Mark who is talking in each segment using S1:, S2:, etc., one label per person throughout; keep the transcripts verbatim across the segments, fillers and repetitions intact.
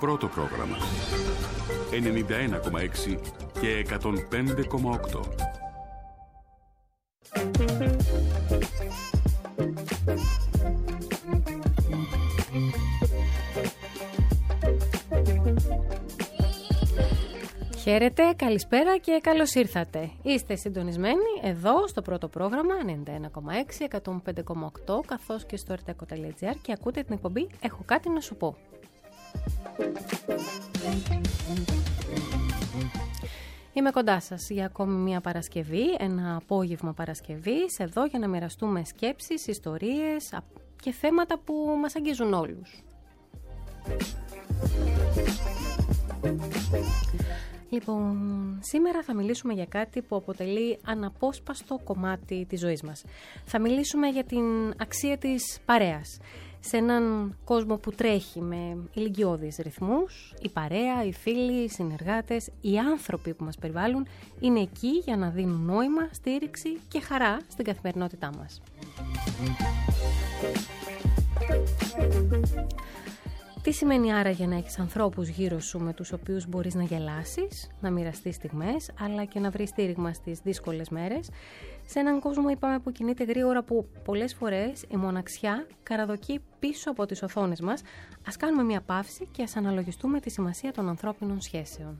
S1: πρώτο πρόγραμμα. ενενήντα ένα κόμμα έξι και εκατόν πέντε κόμμα οκτώ.
S2: Χαίρετε, καλησπέρα και καλώς ήρθατε. Είστε συντονισμένοι εδώ στο πρώτο πρόγραμμα ενενήντα ένα κόμμα έξι, εκατόν πέντε κόμμα οκτώ καθώς και στο ερτέκο τελεία τζι άρ και ακούτε την εκπομπή «Έχω κάτι να σου πω». Είμαι κοντά σας για ακόμη μια Παρασκευή, ένα απόγευμα Παρασκευής, εδώ για να μοιραστούμε σκέψεις, ιστορίες και θέματα που μας αγγίζουν όλους. Λοιπόν, σήμερα θα μιλήσουμε για κάτι που αποτελεί αναπόσπαστο κομμάτι της ζωής μας. Θα μιλήσουμε για την αξία της παρέας. Σε έναν κόσμο που τρέχει με ηλικιώδεις ρυθμούς, η παρέα, οι φίλοι, οι συνεργάτες, οι άνθρωποι που μας περιβάλλουν είναι εκεί για να δίνουν νόημα, στήριξη και χαρά στην καθημερινότητά μας. Τι σημαίνει άραγε να έχεις ανθρώπους γύρω σου με τους οποίους μπορείς να γελάσεις, να μοιραστείς στιγμές, αλλά και να βρεις στήριγμα στις δύσκολες μέρες. Σε έναν κόσμο, είπαμε, που κινείται γρήγορα, που πολλές φορές η μοναξιά καραδοκεί πίσω από τις οθόνες μας, ας κάνουμε μια παύση και ας αναλογιστούμε τη σημασία των ανθρώπινων σχέσεων.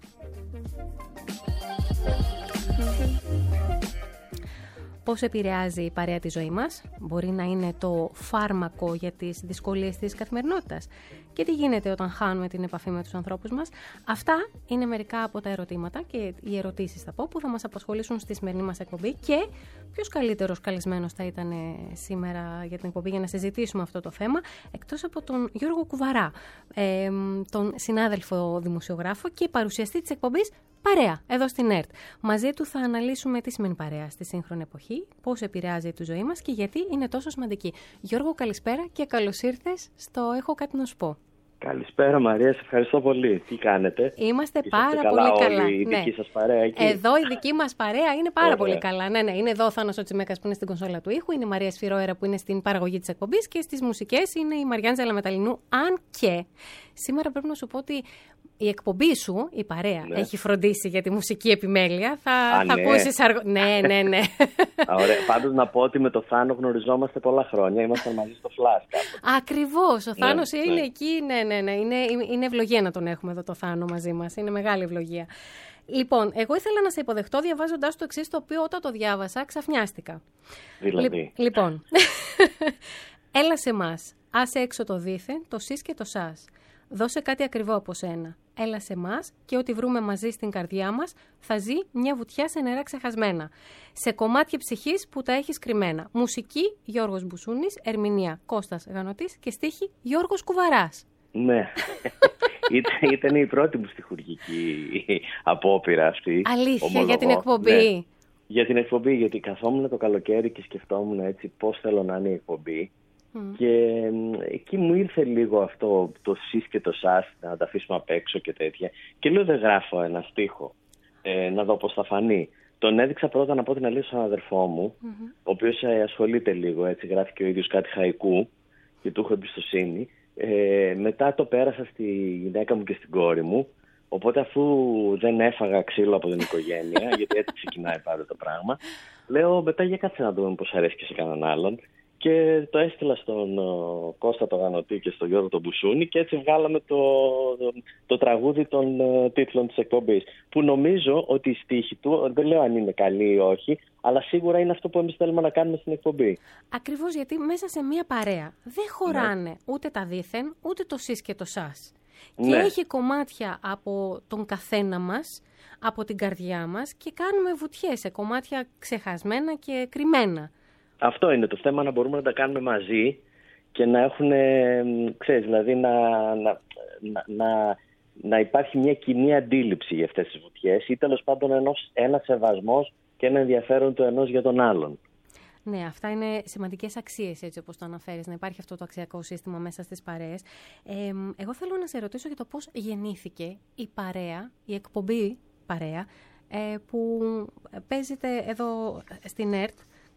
S2: Πώς επηρεάζει η παρέα τη ζωή μας? Μπορεί να είναι το φάρμακο για τις δυσκολίες της καθημερινότητας. Και τι γίνεται όταν χάνουμε την επαφή με τους ανθρώπους μας? Αυτά είναι μερικά από τα ερωτήματα και οι ερωτήσεις, θα πω, που θα μας απασχολήσουν στη σημερινή μας εκπομπή. Και ποιος καλύτερος καλεσμένος θα ήταν σήμερα για την εκπομπή για να συζητήσουμε αυτό το θέμα, εκτός από τον Γιώργο Κουβαρά, ε, τον συνάδελφο δημοσιογράφο και παρουσιαστή της εκπομπής Παρέα, εδώ στην ΕΡΤ. Μαζί του θα αναλύσουμε τι σημαίνει παρέα στη σύγχρονη εποχή, πώς επηρεάζει τη ζωή μας και γιατί είναι τόσο σημαντική. Γιώργο, καλησπέρα και καλώς ήρθες στο «Έχω κάτι να σου πω».
S3: Καλησπέρα Μαρία, σε ευχαριστώ πολύ. Τι κάνετε?
S2: Είμαστε
S3: Είσαστε
S2: πάρα
S3: καλά,
S2: πολύ καλά.
S3: Όλη η
S2: ναι.
S3: δική σας παρέα εκεί.
S2: Εδώ η δική μας παρέα είναι πάρα
S3: Ωραία.
S2: πολύ καλά. Ναι, ναι. Είναι εδώ ο Θάνος ο Τσιμέκας που είναι στην κονσόλα του ήχου, είναι η Μαρία Σφυρόερα που είναι στην παραγωγή της εκπομπής και στις μουσικές είναι η Μαριάντζελα Μεταλλινού. Αν και σήμερα πρέπει να σου πω ότι η εκπομπή σου, η παρέα, ναι, έχει φροντίσει για τη μουσική επιμέλεια. Θα,
S3: Α,
S2: θα
S3: ναι.
S2: ακούσεις αργό... ναι, ναι, ναι.
S3: Ωραία. Πάντως να πω ότι με το Θάνο γνωριζόμαστε πολλά χρόνια. Ήμασταν μαζί στο Flash κάποτε.
S2: Ακριβώς. Ο Θάνος
S3: ναι,
S2: είναι
S3: ναι.
S2: εκεί. Ναι, ναι, ναι. Είναι, είναι ευλογία να τον έχουμε εδώ το Θάνο μαζί μας. Είναι μεγάλη ευλογία. Λοιπόν, εγώ ήθελα να σε υποδεχτώ διαβάζοντας το εξής, το οποίο όταν το διάβασα ξαφνιάστηκα.
S3: Δηλαδή.
S2: Λι... Λοιπόν, έλα σε εμάς. Άσε έξω το δήθεν, το σεις και το σας. Δώσε κάτι ακριβό από σένα. Έλα σε εμάς και ό,τι βρούμε μαζί στην καρδιά μας θα ζει μια βουτιά σε νερά ξεχασμένα. Σε κομμάτια ψυχής που τα έχεις κρυμμένα. Μουσική Γιώργος Μπουσούνης, ερμηνεία Κώστας Γανωτής και στίχη Γιώργος Κουβαράς.
S3: Ναι. Ήταν, ήταν η πρώτη μου στιχουργική απόπειρα αυτή.
S2: Αλήθεια,
S3: ομολογώ.
S2: Για την εκπομπή.
S3: Ναι. Για την εκπομπή, γιατί καθόμουν το καλοκαίρι και σκεφτόμουν έτσι πώς θέλω να είναι η εκπομπή. Mm. Και εκεί μου ήρθε λίγο αυτό το σεις και το σας, να τα αφήσουμε απ' έξω και τέτοια. Και λέω δεν γράφω ένα στίχο, ε, να δω πώς θα φανεί. Τον έδειξα πρώτα, να πω την αλήθεια, στον αδερφό μου, mm-hmm. ο οποίος ασχολείται λίγο, έτσι, γράφει και ο ίδιος κάτι χαϊκού και του έχω εμπιστοσύνη. Ε, μετά το πέρασα στη γυναίκα μου και στην κόρη μου. Οπότε αφού δεν έφαγα ξύλο από την οικογένεια, γιατί έτσι ξεκινάει πάντα το πράγμα, λέω μετά για κάτσε να δούμε πώς αρέσει και σε κανέναν άλλον. Και το έστειλα στον uh, Κώστα το Γανωτή και στον Γιώργο τον Μπουσούνη και έτσι βγάλαμε το, το, το τραγούδι των uh, τίτλων της εκπομπής. Που νομίζω ότι η στίχη του, δεν λέω αν είναι καλή ή όχι, αλλά σίγουρα είναι αυτό που εμείς θέλουμε να κάνουμε στην εκπομπή.
S2: Ακριβώς, γιατί μέσα σε μία παρέα δεν χωράνε ναι. ούτε τα δήθεν, ούτε το σεις και το σας. Ναι. Και έχει κομμάτια από τον καθένα μας, από την καρδιά μας και κάνουμε βουτιές σε κομμάτια ξεχασμένα και κρυμμένα.
S3: Αυτό είναι το θέμα, να μπορούμε να τα κάνουμε μαζί και να έχουν, ξέρεις, δηλαδή να, να, να, να, να υπάρχει μια κοινή αντίληψη για αυτές τις βουτιές ή τέλος πάντων ενός, ένα σεβασμός και ένα ενδιαφέρον το ενός για τον άλλον.
S2: Ναι, αυτά είναι σημαντικές αξίες, έτσι όπως το αναφέρεις, να υπάρχει αυτό το αξιακό σύστημα μέσα στις παρέες. Ε, εγώ θέλω να σε ρωτήσω για το πώς γεννήθηκε η παρέα, η εκπομπή παρέα, ε, που παίζεται εδώ στην ΕΡΤ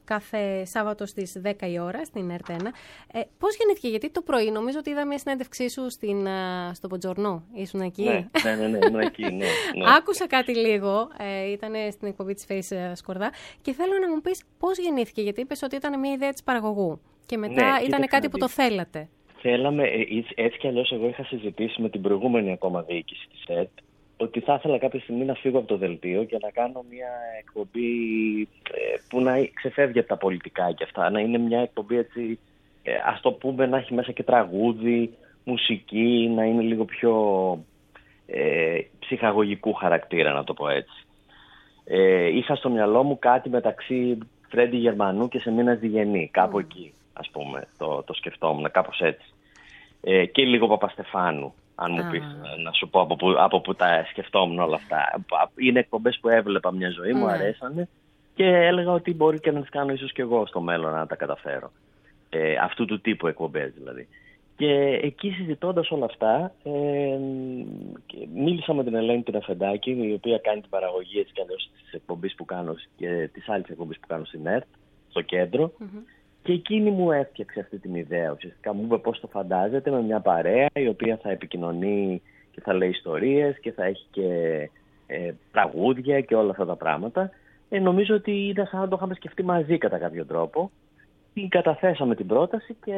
S2: κάθε Σάββατο στις δέκα η ώρα στην Ερτ ένα. Ε, πώς γεννήθηκε, γιατί το πρωί νομίζω ότι είδα μια συνέντευξή σου στην, στο Ποντζορνό. Ήσουν εκεί?
S3: Ναι, ναι, ναι, ναι, ήμουν εκεί, ναι, ναι.
S2: Άκουσα κάτι λίγο, ε, ήταν στην εκπομπή της Face Σκορδά και θέλω να μου πεις πώς γεννήθηκε, γιατί είπες ότι ήταν μια ιδέα της παραγωγού και μετά ναι, ήταν κάτι που το θέλατε.
S3: Θέλαμε, έτσι κι αλλιώς εγώ είχα συζητήσει με την προηγούμενη ακόμα διοίκηση της ΕΡΤ ότι θα ήθελα κάποια στιγμή να φύγω από το δελτίο και να κάνω μια εκπομπή που να ξεφεύγει από τα πολιτικά και αυτά. Να είναι μια εκπομπή έτσι, ας το πούμε, να έχει μέσα και τραγούδι, μουσική, να είναι λίγο πιο ε, ψυχαγωγικού χαρακτήρα, να το πω έτσι. Ε, είχα στο μυαλό μου κάτι μεταξύ Φρέντι Γερμανού και Σεμίνας Διγενή, κάπου mm. εκεί, ας πούμε, το, το σκεφτόμουν, κάπως έτσι. Ε, και λίγο Παπαστεφάνου. Αν μου πεις, ah. να σου πω από που, από που τα σκεφτόμουν όλα αυτά. Είναι εκπομπές που έβλεπα μια ζωή, μου mm. αρέσανε και έλεγα ότι μπορεί και να τις κάνω ίσως και εγώ στο μέλλον να τα καταφέρω. Ε, αυτού του τύπου εκπομπές δηλαδή. Και εκεί συζητώντας όλα αυτά, ε, μίλησα με την Ελένη την Αφεντάκη, η οποία κάνει την παραγωγή έτσι κι αλλιώς της εκπομπής που κάνω και της άλλης εκπομπής που κάνω στην ΕΡΤ, στο κέντρο. Mm-hmm. Και εκείνη μου έφτιαξε αυτή την ιδέα. Ουσιαστικά μου είπε πώς το φαντάζεται, με μια παρέα η οποία θα επικοινωνεί και θα λέει ιστορίες και θα έχει και ε, τραγούδια και όλα αυτά τα πράγματα. Ε, νομίζω ότι ήταν σαν να το είχαμε σκεφτεί μαζί κατά κάποιο τρόπο. Καταθέσαμε την πρόταση και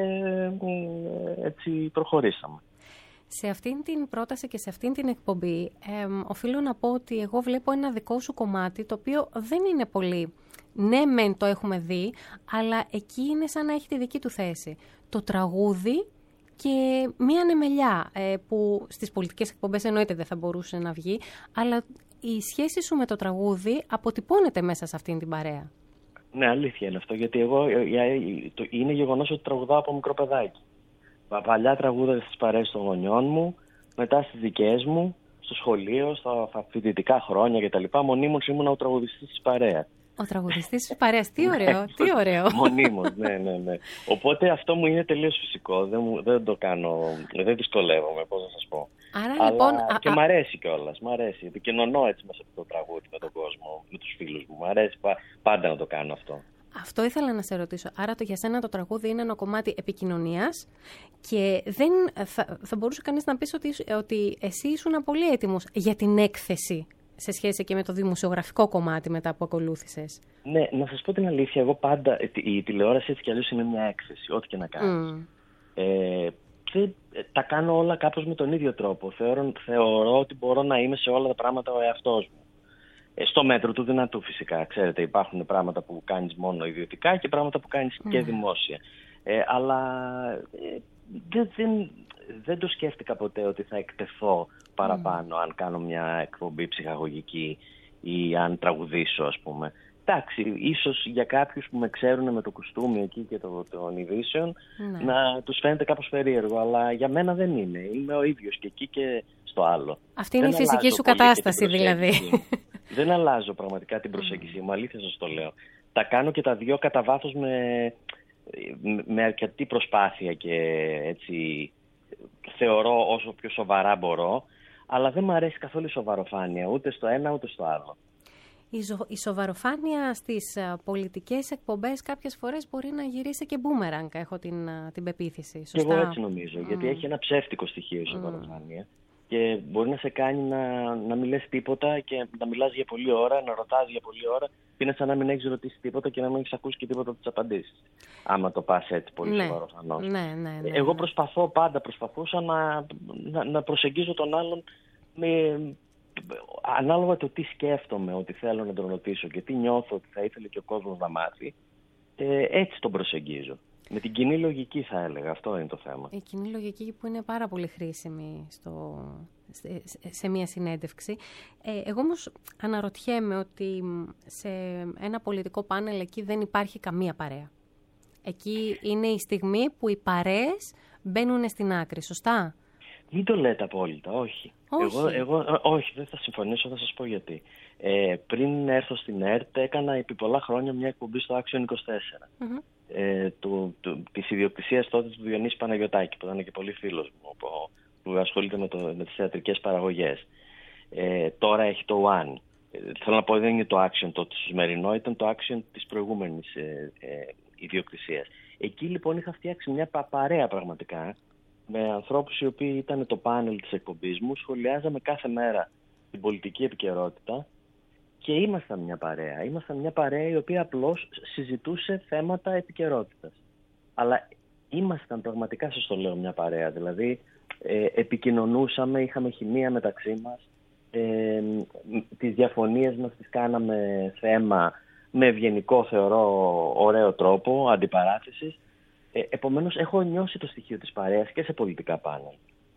S3: ε, έτσι προχωρήσαμε.
S2: Σε αυτήν την πρόταση και σε αυτήν την εκπομπή ε, οφείλω να πω ότι εγώ βλέπω ένα δικό σου κομμάτι το οποίο δεν είναι πολύ. Ναι, μεν το έχουμε δει, αλλά εκεί είναι σαν να έχει τη δική του θέση. Το τραγούδι και μία ανεμελιά ε, που στις πολιτικές εκπομπές εννοείται δεν θα μπορούσε να βγει, αλλά η σχέση σου με το τραγούδι αποτυπώνεται μέσα σε αυτήν την παρέα.
S3: Ναι, αλήθεια είναι αυτό, γιατί εγώ είναι γεγονός ότι τραγουδάω από μικρό παιδάκι. Παλιά τραγούδα στις παρέες των γονιών μου, μετά στις δικές μου, στο σχολείο, στα φοιτητικά χρόνια κτλ. Μονίμως ήμουν ο τραγουδιστής της παρέας.
S2: Ο τραγουδιστής της παρέας, τι ωραίο, τι ωραίο.
S3: Μονίμως, ναι, ναι, ναι. Οπότε αυτό μου είναι τελείως φυσικό, δεν, μου, δεν το κάνω, δεν δυσκολεύομαι, πώς να σας πω.
S2: Άρα,
S3: αλλά
S2: λοιπόν,
S3: και
S2: α,
S3: μ' αρέσει κιόλας, μ' αρέσει. Επικοινωνώ έτσι μέσα από το τραγούδι με τον κόσμο, με τους φίλους μου. Μ' αρέσει πάντα να το κάνω αυτό.
S2: Αυτό ήθελα να σε ρωτήσω. Άρα το για σένα το τραγούδι είναι ένα κομμάτι επικοινωνίας και δεν θα, θα μπορούσε κανείς να πεις ότι, ότι εσύ ήσουν πολύ έτοιμος για την έκθεση σε σχέση και με το δημοσιογραφικό κομμάτι μετά που ακολούθησες.
S3: Ναι, να σας πω την αλήθεια, εγώ πάντα, η τηλεόραση έτσι κι αλλιώς είναι μια έκθεση, ό,τι και να κάνεις. Mm. Ε, και τα κάνω όλα κάπως με τον ίδιο τρόπο. Θεωρώ, θεωρώ ότι μπορώ να είμαι σε όλα τα πράγματα ο εαυτός μου. Ε, στο μέτρο του δυνατού φυσικά. Ξέρετε, υπάρχουν πράγματα που κάνεις μόνο ιδιωτικά και πράγματα που κάνεις mm. και δημόσια. Ε, αλλά ε, δεν, δεν, δεν το σκέφτηκα ποτέ ότι θα εκτεθώ παραπάνω mm. αν κάνω μια εκπομπή ψυχαγωγική ή αν τραγουδήσω, ας πούμε. Εντάξει, ίσως για κάποιους που με ξέρουν με το κουστούμι εκεί και το, των ειδήσεων mm. να τους φαίνεται κάπως περίεργο, αλλά για μένα δεν είναι. Είμαι ο ίδιος και εκεί και στο άλλο.
S2: Αυτή είναι δεν η φυσική σου κατάσταση δηλαδή.
S3: Δεν αλλάζω πραγματικά την προσέγγιση μου, αλήθεια σας το λέω. Τα κάνω και τα δυο κατά βάθος με, με αρκετή προσπάθεια και έτσι θεωρώ όσο πιο σοβαρά μπορώ, αλλά δεν μου αρέσει καθόλου η σοβαροφάνεια, ούτε στο ένα ούτε στο άλλο.
S2: Η, ζω, η σοβαροφάνεια στις uh, πολιτικές εκπομπές κάποιες φορές μπορεί να γυρίσει και μπούμεραγκ, έχω την, uh, την πεποίθηση. Σωστά?
S3: Και εγώ έτσι νομίζω, mm. γιατί έχει ένα ψεύτικο στοιχείο η σοβαροφάνεια. Mm. Και μπορεί να σε κάνει να, να μην λες τίποτα και να μιλάς για πολλή ώρα, να ρωτάς για πολλή ώρα. Είναι σαν να μην έχεις ρωτήσει τίποτα και να μην έχεις ακούσει και τίποτα από τις απαντήσεις. Άμα το πας έτσι πολύ
S2: ναι.
S3: σοβαροφανώς.
S2: Ναι, ναι, ναι,
S3: Εγώ προσπαθώ πάντα, προσπαθούσα να, να, να προσεγγίζω τον άλλον με, ανάλογα το τι σκέφτομαι ότι θέλω να τον ρωτήσω και τι νιώθω ότι θα ήθελε και ο κόσμος να μάθει. Ε, έτσι τον προσεγγίζω. Με την κοινή λογική θα έλεγα, αυτό είναι το θέμα.
S2: Η κοινή λογική που είναι πάρα πολύ χρήσιμη στο, σε, σε μια συνέντευξη. Ε, εγώ όμως αναρωτιέμαι ότι σε ένα πολιτικό πάνελ εκεί δεν υπάρχει καμία παρέα. Εκεί είναι η στιγμή που οι παρέες μπαίνουν στην άκρη, σωστά?
S3: Μην το λέτε απόλυτα, όχι.
S2: Όχι,
S3: εγώ, εγώ, όχι δεν θα συμφωνήσω, θα σας πω γιατί. Ε, πριν έρθω στην ΕΡΤ έκανα επί πολλά χρόνια μια εκπομπή στο Action είκοσι τέσσερα. Mm-hmm. Ε, του, του, της ιδιοκτησίας τότε του Διονύση Παναγιωτάκη, που ήταν και πολύ φίλος μου, που, που ασχολείται με, το, με τις θεατρικές παραγωγές. Ε, τώρα έχει το One. θέλω να πω δεν είναι το action το σημερινό, ήταν το action της προηγούμενης ε, ε, ιδιοκτησίας. Εκεί λοιπόν είχα φτιάξει μια παρέα πραγματικά με ανθρώπους οι οποίοι ήταν το πάνελ της εκπομπής μου, σχολιάζαμε κάθε μέρα την πολιτική επικαιρότητα και ήμασταν μια παρέα. Ήμασταν μια παρέα η οποία απλώς συζητούσε θέματα επικαιρότητας. Αλλά ήμασταν πραγματικά, σας το λέω, μια παρέα. Δηλαδή ε, επικοινωνούσαμε, είχαμε χημεία μεταξύ μας, ε, τις διαφωνίες μας τις κάναμε θέμα με ευγενικό, θεωρώ, ωραίο τρόπο αντιπαράθεσης. Ε, επομένως έχω νιώσει το στοιχείο της παρέας και σε πολιτικά πάνελ.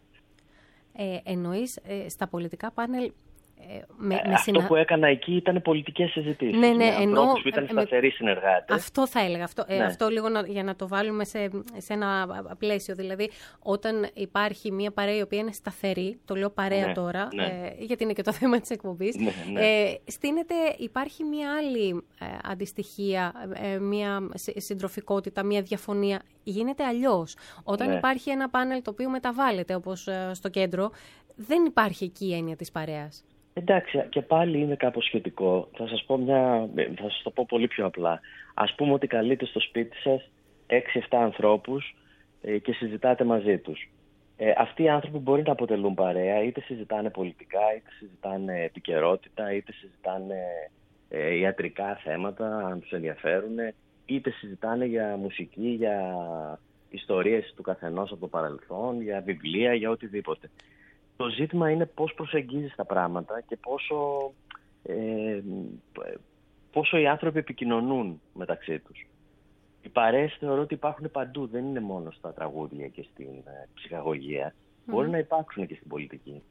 S2: Ε, εννοείς ε, στα πολιτικά πάνελ... Με,
S3: ε,
S2: με
S3: αυτό
S2: συνα...
S3: που έκανα εκεί ήταν πολιτικές συζητήσεις.
S2: Ναι, ναι,
S3: με ανθρώπους
S2: ενώ,
S3: που ήταν
S2: ε,
S3: σταθεροί συνεργάτες.
S2: Αυτό θα έλεγα. Αυτό,
S3: ναι.
S2: ε, αυτό λίγο να, για να το βάλουμε σε, σε ένα πλαίσιο. Δηλαδή, όταν υπάρχει μια παρέα η οποία είναι σταθερή, το λέω παρέα
S3: ναι,
S2: τώρα,
S3: ναι.
S2: Ε, γιατί είναι και το θέμα της εκπομπής,
S3: ναι, ναι.
S2: Ε, στείνεται, υπάρχει μια άλλη ε, αντιστοιχία, ε, μια συντροφικότητα, μια διαφωνία. Γίνεται αλλιώς. Όταν
S3: ναι.
S2: υπάρχει ένα πάνελ το οποίο μεταβάλλεται, όπως ε, στο κέντρο, δεν υπάρχει εκεί η έννοια της παρέας.
S3: Εντάξει, και πάλι είναι κάπως σχετικό. Θα σας πω μια, θα σας το πω πολύ πιο απλά. Ας πούμε ότι καλείτε στο σπίτι σας έξι εφτά ανθρώπους ε, και συζητάτε μαζί τους. Ε, αυτοί οι άνθρωποι μπορεί να αποτελούν παρέα, είτε συζητάνε πολιτικά, είτε συζητάνε επικαιρότητα, είτε συζητάνε ε, ιατρικά θέματα, αν τους ενδιαφέρουν, είτε συζητάνε για μουσική, για ιστορίες του καθενός από το παρελθόν, για βιβλία, για οτιδήποτε. Το ζήτημα είναι πώς προσεγγίζεις τα πράγματα και πόσο, ε, πόσο οι άνθρωποι επικοινωνούν μεταξύ τους. Οι παρέες θεωρώ ότι υπάρχουν παντού, δεν είναι μόνο στα τραγούδια και στην ε, ψυχαγωγία. Mm. Μπορεί να υπάρξουν και στην πολιτική.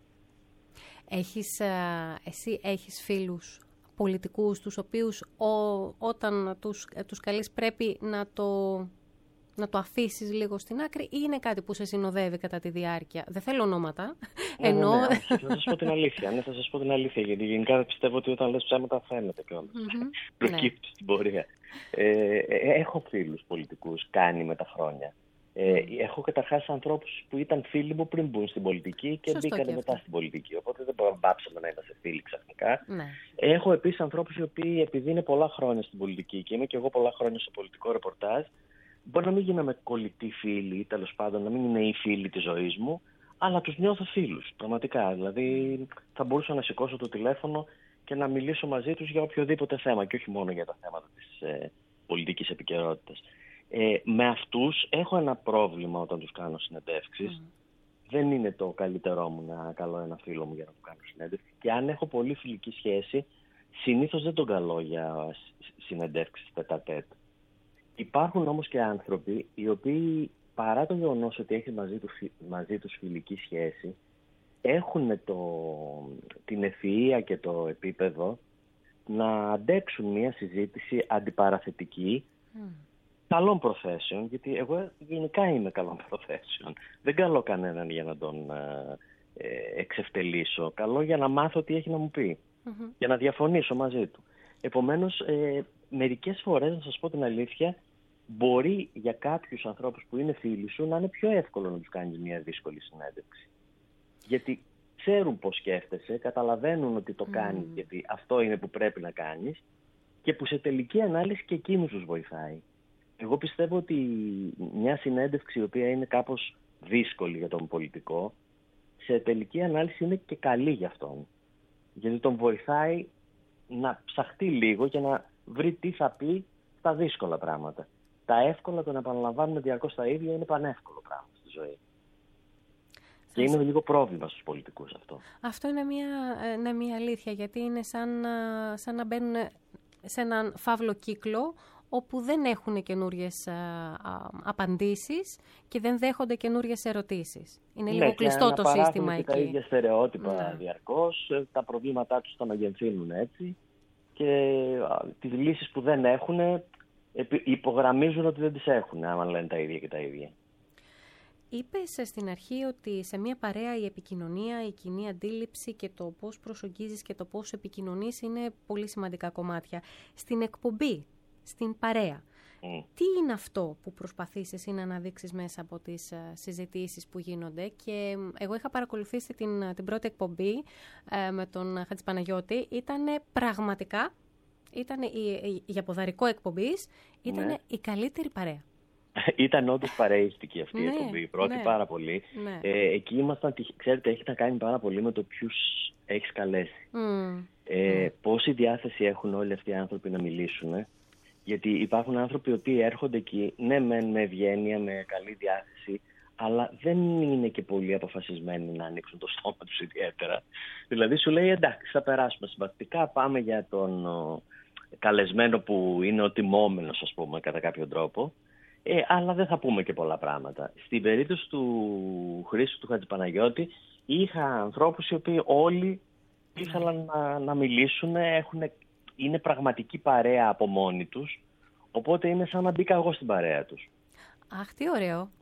S2: Έχεις, εσύ έχεις φίλους πολιτικούς τους οποίους ο, όταν τους, τους καλείς πρέπει να το... να το αφήσεις λίγο στην άκρη ή είναι κάτι που σε συνοδεύει κατά τη διάρκεια? Δεν θέλω ονόματα.
S3: Ναι,
S2: ενώ...
S3: ναι, ναι. Θα σας πω την αλήθεια. Ναι, θα σας πω την αλήθεια. Γιατί γενικά πιστεύω ότι όταν λες ψέματα φαίνεται κιόλας. Mm-hmm. Προκύπτει στην πορεία. Ε, έχω φίλους πολιτικούς κάνει με τα χρόνια. Ε, έχω καταρχάς ανθρώπους που ήταν φίλοι μου πριν μπουν στην πολιτική και μπήκαν μετά στην πολιτική. Οπότε δεν πάψαμε να είμαστε φίλοι ξαφνικά.
S2: Ναι.
S3: Έχω επίσης ανθρώπους οι οποίοι, επειδή είναι πολλά χρόνια στην πολιτική και είμαι και εγώ πολλά χρόνια στο πολιτικό ρεπορτάζ, μπορεί να μην γίναμε κολλητοί φίλοι, τέλος πάντων, να μην είναι οι φίλοι της ζωής μου, αλλά τους νιώθω φίλους, πραγματικά. Δηλαδή θα μπορούσα να σηκώσω το τηλέφωνο και να μιλήσω μαζί τους για οποιοδήποτε θέμα και όχι μόνο για τα θέματα της ε, πολιτικής επικαιρότητας. Ε, με αυτούς έχω ένα πρόβλημα όταν τους κάνω συνεντεύξεις. Mm. Δεν είναι το καλύτερό μου να καλώ ένα φίλο μου για να του κάνω συνέντευξη. Και αν έχω πολύ φιλική σχέση, συνήθως δεν τον καλώ για συνεντεύξεις τετ-α-τετ. Υπάρχουν όμως και άνθρωποι οι οποίοι παρά το γεγονός ότι έχει μαζί τους, μαζί τους φιλική σχέση, έχουν το, την ευφυΐα και το επίπεδο να αντέξουν μια συζήτηση αντιπαραθετική mm. καλών προθέσεων, γιατί εγώ γενικά είμαι καλών προθέσεων. Δεν καλώ κανέναν για να τον ε, εξευτελίσω, καλώ για να μάθω τι έχει να μου πει, mm-hmm. για να διαφωνήσω μαζί του. Επομένως, ε, μερικές φορές, να σας πω την αλήθεια, μπορεί για κάποιους ανθρώπους που είναι φίλοι σου να είναι πιο εύκολο να τους κάνεις μια δύσκολη συνέντευξη. Γιατί ξέρουν πώς σκέφτεσαι, καταλαβαίνουν ότι το mm. κάνεις γιατί αυτό είναι που πρέπει να κάνεις και που σε τελική ανάλυση και εκείνους τους βοηθάει. Εγώ πιστεύω ότι μια συνέντευξη η οποία είναι κάπως δύσκολη για τον πολιτικό, σε τελική ανάλυση είναι και καλή για αυτόν. Γιατί τον βοηθάει να ψαχτεί λίγο και να βρει τι θα πει στα δύσκολα πράγματα. Τα εύκολα, το να επαναλαμβάνουμε διαρκώς τα ίδια, είναι πανεύκολο πράγμα στη ζωή. Θα και είναι λίγο πρόβλημα στους πολιτικούς αυτό.
S2: Αυτό είναι μια, είναι μια αλήθεια, γιατί είναι σαν, σαν να μπαίνουν σε έναν φαύλο κύκλο όπου δεν έχουν καινούριες α, α, απαντήσεις και δεν δέχονται καινούριες ερωτήσεις. Είναι λίγο ναι, κλειστό το σύστημα εκεί.
S3: Και τα ίδια στερεότυπα ναι. διαρκώς, τα προβλήματά τους τα μεγενθύνουν έτσι και α, τις λύσεις που δεν έχουν υπογραμμίζουν ότι δεν τις έχουν, άμα λένε τα ίδια και τα ίδια.
S2: Είπες στην αρχή ότι σε μια παρέα η επικοινωνία, η κοινή αντίληψη και το πώς προσεγγίζεις και το πώς επικοινωνείς είναι πολύ σημαντικά κομμάτια. Στην εκπομπή, στην παρέα,
S3: Mm.
S2: Τι είναι αυτό που προσπαθείς εσύ να αναδείξεις μέσα από τις uh, συζητήσεις που γίνονται? Και εγώ είχα παρακολουθήσει την, την πρώτη εκπομπή uh, με τον Χατζηπαναγιώτη. Ήτανε πραγματικά, ήτανε η, η, η αποδαρικό εκπομπής, ήτανε ναι. η καλύτερη παρέα.
S3: Ήταν όντως παρεΐστικη αυτή η
S2: ναι,
S3: εκπομπή, πρώτη
S2: ναι,
S3: πάρα πολύ.
S2: Ναι.
S3: Ε, εκεί ήμασταν, ξέρετε, έχει να κάνει πάρα πολύ με το ποιους έχεις καλέσει.
S2: Mm.
S3: Ε,
S2: Mm.
S3: Πόση διάθεση έχουν όλοι αυτοί οι άνθρωποι να μιλήσουν. Γιατί υπάρχουν άνθρωποι οι οποίοι έρχονται εκεί, ναι μεν με ευγένεια, με καλή διάθεση, αλλά δεν είναι και πολύ αποφασισμένοι να ανοίξουν το στόμα τους ιδιαίτερα. Δηλαδή σου λέει εντάξει, θα περάσουμε συμπαθητικά, πάμε για τον ο, καλεσμένο που είναι ο τιμόμενος, ας πούμε, κατά κάποιο τρόπο. Ε, αλλά δεν θα πούμε και πολλά πράγματα. Στην περίπτωση του Χρήστου του Χατζηπαναγιώτη είχα ανθρώπους οι οποίοι όλοι ήθελαν να, να μιλήσουν, έχουν, είναι πραγματική παρέα από μόνοι τους, οπότε είναι σαν να μπήκα εγώ στην παρέα τους.
S2: Αχ, τι ωραίο.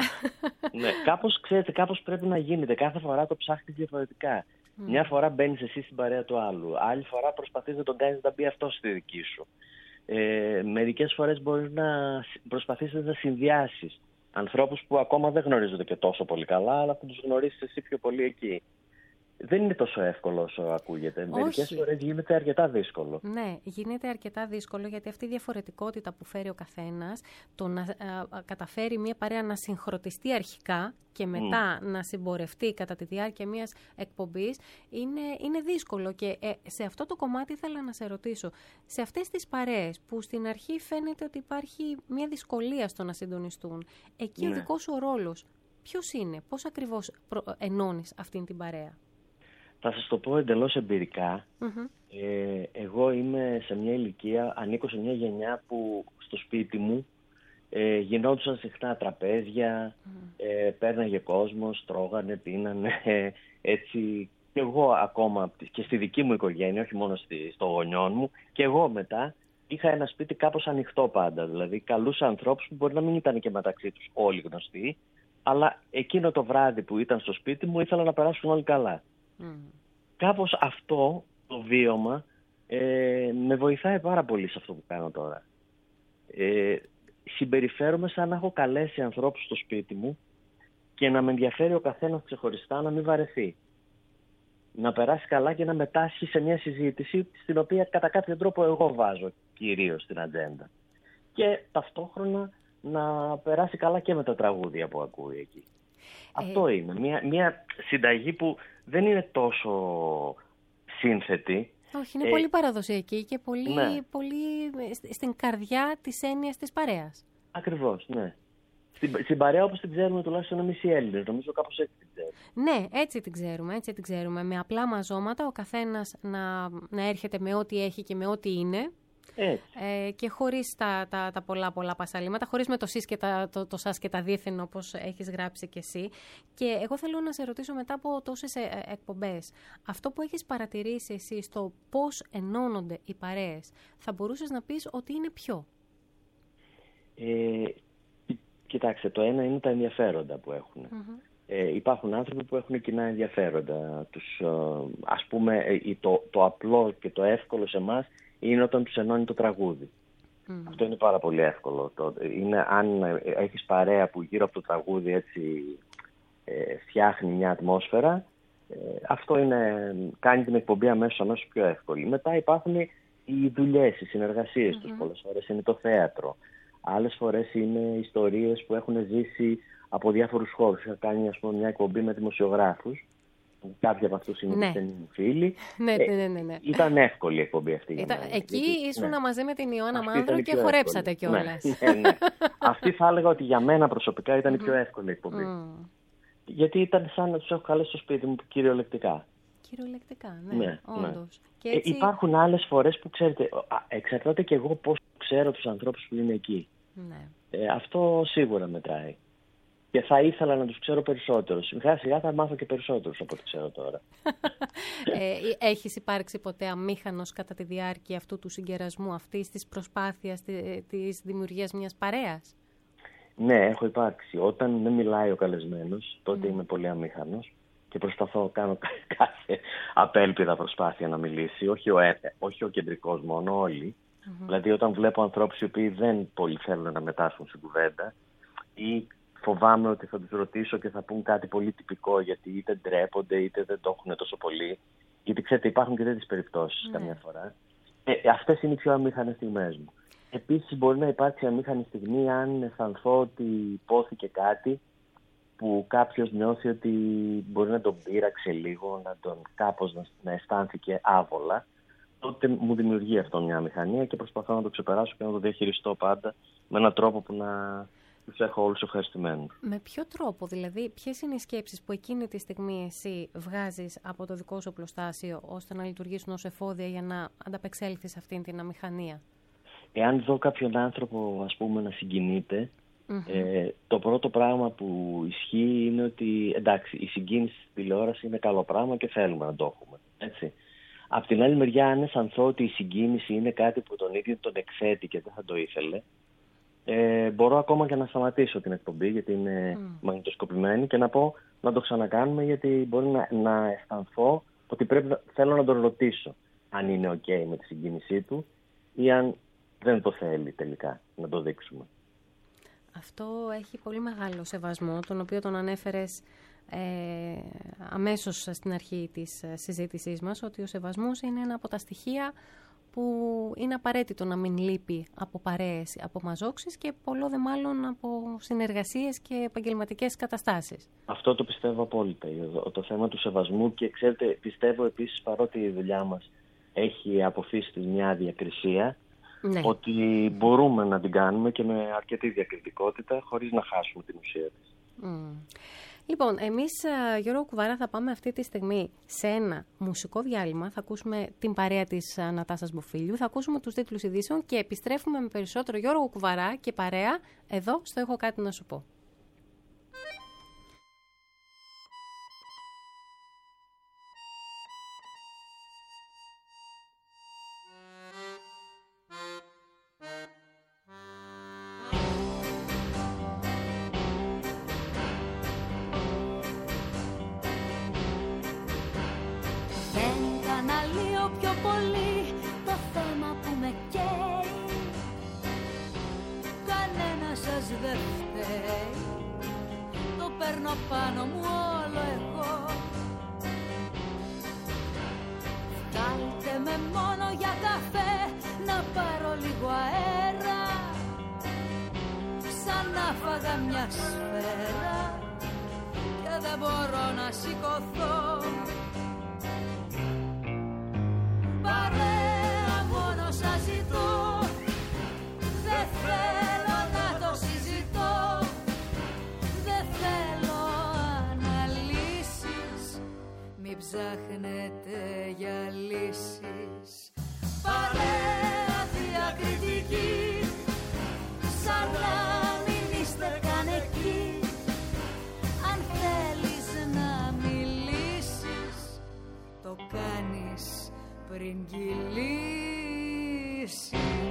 S3: Ναι, κάπως, ξέρετε, κάπως πρέπει να γίνεται. Κάθε φορά το ψάχνεις διαφορετικά. Mm. Μια φορά μπαίνεις εσύ στην παρέα του άλλου, άλλη φορά προσπαθείς να τον κάνεις να μπει αυτό στη δική σου. Ε, μερικές φορές μπορείς να προσπαθήσεις να συνδυάσεις ανθρώπους που ακόμα δεν γνωρίζονται και τόσο πολύ καλά, αλλά που τους γνωρίσεις εσύ πιο πολύ εκεί. Δεν είναι τόσο εύκολο όσο ακούγεται. Μερικές φορές γίνεται αρκετά δύσκολο.
S2: Ναι, γίνεται αρκετά δύσκολο, γιατί αυτή η διαφορετικότητα που φέρει ο καθένας, το να α, α, καταφέρει μια παρέα να συγχρονιστεί αρχικά και μετά mm. να συμπορευτεί κατά τη διάρκεια μιας εκπομπής, είναι, είναι δύσκολο. Και ε, σε αυτό το κομμάτι ήθελα να σε ρωτήσω, σε αυτές τις παρέες που στην αρχή φαίνεται ότι υπάρχει μια δυσκολία στο να συντονιστούν, εκεί ναι. ο δικός σου ρόλος ποιος είναι, πώς ακριβώς προ, ενώνεις αυτήν την παρέα?
S3: Θα σας το πω εντελώς εμπειρικά. Mm-hmm. Ε, εγώ είμαι σε μια ηλικία, ανήκω σε μια γενιά που στο σπίτι μου ε, γινόντουσαν συχνά τραπέζια, mm. ε, πέρναγε κόσμος, τρώγανε, πίνανε, ε, έτσι. Και εγώ ακόμα και στη δική μου οικογένεια, όχι μόνο στη, στο γονιόν μου, και εγώ μετά είχα ένα σπίτι κάπως ανοιχτό πάντα. Δηλαδή καλούσα ανθρώπους που μπορεί να μην ήταν και μεταξύ τους όλοι γνωστοί, αλλά εκείνο το βράδυ που ήταν στο σπίτι μου ήθελα να περάσουν όλοι καλά. Mm. Κάπως αυτό το βίωμα ε, με βοηθάει πάρα πολύ σε αυτό που κάνω τώρα. Ε, συμπεριφέρομαι σαν να έχω καλέσει ανθρώπους στο σπίτι μου και να με ενδιαφέρει ο καθένας ξεχωριστά, να μην βαρεθεί. Να περάσει καλά και να μετάσχει σε μια συζήτηση στην οποία κατά κάποιο τρόπο εγώ βάζω κυρίως στην ατζέντα. Και ταυτόχρονα να περάσει καλά και με τα τραγούδια που ακούει εκεί. Ε... Αυτό είναι. Μια, μια συνταγή που δεν είναι τόσο σύνθετη.
S2: Όχι, είναι ε... πολύ παραδοσιακή και πολύ, ναι. πολύ στην καρδιά της έννοιας της παρέας.
S3: Ακριβώς, ναι. Στην, στην παρέα όπως την ξέρουμε τουλάχιστον εμείς οι Έλληνες, νομίζω κάπως έτσι την ξέρουμε.
S2: Ναι, έτσι την ξέρουμε, έτσι την ξέρουμε. Με απλά μαζώματα, ο καθένας να, να έρχεται με ό,τι έχει και με ό,τι είναι. Ε, και χωρίς τα, τα, τα πολλά πολλά πασαλήματα, χωρίς με το σεις και τα, το, το σας και τα δίθεν όπως έχεις γράψει κι εσύ. Και εγώ θέλω να σε ρωτήσω μετά από τόσες ε, εκπομπές, αυτό που έχεις παρατηρήσει εσύ στο πώς ενώνονται οι παρέες, θα μπορούσες να πεις ότι είναι ποιο?
S3: Ε, κοιτάξτε, το ένα είναι τα ενδιαφέροντα που έχουν. Mm-hmm. Ε, υπάρχουν άνθρωποι που έχουν κοινά ενδιαφέροντα. Τους, ας πούμε, το, το απλό και το εύκολο σε εμάς είναι όταν τους ενώνει το τραγούδι. Mm. Αυτό είναι πάρα πολύ εύκολο. Το, είναι αν έχεις παρέα που γύρω από το τραγούδι έτσι ε, φτιάχνει μια ατμόσφαιρα, ε, αυτό είναι, κάνει την εκπομπή αμέσως, αμέσως πιο εύκολη. Μετά υπάρχουν οι δουλειές, οι συνεργασίες mm-hmm. τους. Πολλές φορές είναι το θέατρο. Άλλες φορές είναι ιστορίες που έχουν ζήσει από διάφορους χώρους. Είχα κάνει, ας πούμε, μια εκπομπή με δημοσιογράφους. Κάποιοι από αυτούς είναι ναι. φίλοι.
S2: Ναι, ναι, ναι, ναι.
S3: Ήταν εύκολη η εκπομπή αυτή.
S2: Ήταν, για εκεί γιατί, ήσουν ναι. μαζί με την Ιωάννα Μάνδρο και χορέψατε κιόλας.
S3: Ναι, ναι, ναι. Αυτή θα έλεγα ότι για μένα προσωπικά ήταν η πιο εύκολη εκπομπή. Mm. Γιατί ήταν σαν να τους έχω καλέσει στο σπίτι μου κυριολεκτικά.
S2: Κυριολεκτικά, ναι, ναι όντως.
S3: Ναι.
S2: Και έτσι...
S3: ε, υπάρχουν άλλες φορές που ξέρετε, εξαρτάται και εγώ πώς ξέρω τους ανθρώπους που είναι εκεί. Ναι. Ε, αυτό σίγουρα μετράει. Και θα ήθελα να τους ξέρω περισσότερο. Σιγά σιγά θα μάθω και περισσότερους από ό,τι ξέρω τώρα.
S2: ε, έχεις υπάρξει ποτέ αμήχανος κατά τη διάρκεια αυτού του συγκερασμού, αυτής της προσπάθειας της δημιουργίας μιας παρέας?
S3: Ναι, έχω υπάρξει. Όταν δεν μιλάει ο καλεσμένος, τότε mm. είμαι πολύ αμήχανος και προσπαθώ να κάνω κάθε απέλπιδα προσπάθεια να μιλήσει. Όχι ο, όχι ο κεντρικός μόνο, όλοι. Mm-hmm. Δηλαδή, όταν βλέπω ανθρώπους οι οποίοι δεν πολύ θέλουν να μετάσχουν στην κουβέντα ή φοβάμαι ότι θα τους ρωτήσω και θα πούν κάτι πολύ τυπικό γιατί είτε ντρέπονται είτε δεν το έχουν τόσο πολύ. Γιατί ξέρετε, υπάρχουν και τέτοιες περιπτώσεις mm-hmm. καμιά φορά. Ε, αυτές είναι οι πιο αμήχανες στιγμές μου. Επίσης, μπορεί να υπάρξει αμήχανη στιγμή αν αισθανθώ ότι υπόθηκε κάτι που κάποιος νιώθει ότι μπορεί να τον πείραξε λίγο, να τον κάπως να, να αισθάνθηκε άβολα. Τότε μου δημιουργεί αυτό μια αμηχανία και προσπαθώ να το ξεπεράσω και να το διαχειριστώ πάντα με έναν τρόπο που να τους έχω όλους ευχαριστημένους.
S2: Με ποιο τρόπο, δηλαδή, ποιες είναι οι σκέψεις που εκείνη τη στιγμή εσύ βγάζεις από το δικό σου οπλοστάσιο ώστε να λειτουργήσουν ως εφόδια για να ανταπεξέλθεις σε αυτήν την αμηχανία?
S3: Εάν δω κάποιον άνθρωπο, ας πούμε, να συγκινείται, mm-hmm. ε, το πρώτο πράγμα που ισχύει είναι ότι, εντάξει, η συγκίνηση στη τηλεόραση είναι καλό πράγμα και θέλουμε να το έχουμε, έτσι. Απ' την άλλη μεριά, αν αισθανθώ ότι η συγκίνηση είναι κάτι που τον ίδιο τον εκθέτει και δεν θα το ήθελε, ε, μπορώ ακόμα και να σταματήσω την εκπομπή γιατί είναι mm. μαγνητοσκοπημένη και να πω να το ξανακάνουμε γιατί μπορεί να, να αισθανθώ ότι πρέπει να, θέλω να τον ρωτήσω αν είναι ok με τη συγκίνησή του ή αν δεν το θέλει τελικά να το δείξουμε.
S2: Αυτό έχει πολύ μεγάλο σεβασμό, τον οποίο τον ανέφερες ε, αμέσως στην αρχή της συζήτησής μας, ότι ο σεβασμός είναι ένα από τα στοιχεία που είναι απαραίτητο να μην λείπει από παρέες, από μαζόξεις και πολλό δε μάλλον από συνεργασίες και επαγγελματικές καταστάσεις.
S3: Αυτό το πιστεύω απόλυτα, το θέμα του σεβασμού, και ξέρετε, πιστεύω επίσης, παρότι η δουλειά μας έχει αποφύσει της μια διακρισία, ναι, ότι μπορούμε να την κάνουμε και με αρκετή διακριτικότητα χωρίς να χάσουμε την ουσία της.
S2: Mm. Λοιπόν, εμείς, Γιώργο Κουβαρά, θα πάμε αυτή τη στιγμή σε ένα μουσικό διάλειμμα. Θα ακούσουμε την παρέα της Νατάσας Μποφίλιου, θα ακούσουμε τους τίτλους ειδήσεων και επιστρέφουμε με περισσότερο Γιώργο Κουβαρά και παρέα εδώ στο «Έχω κάτι να σου πω».
S4: Πάνω μου όλο εγώ. Βγάλτε με μόνο για καφέ, να πάρω λίγο αέρα. Σαν να φάγα μια σφαίρα και δεν μπορώ να σηκωθώ. Παρέα μόνο σας ζητώ, δεν θέλω να το συζητώ. Δεν θέλω αναλύσεις, μην ψάχνετε για λύσεις. Παρέα διακριτική, σαν να μην είστε καν εκεί. Αν θέλεις να μιλήσεις, το κάνεις πριν κυλήσεις.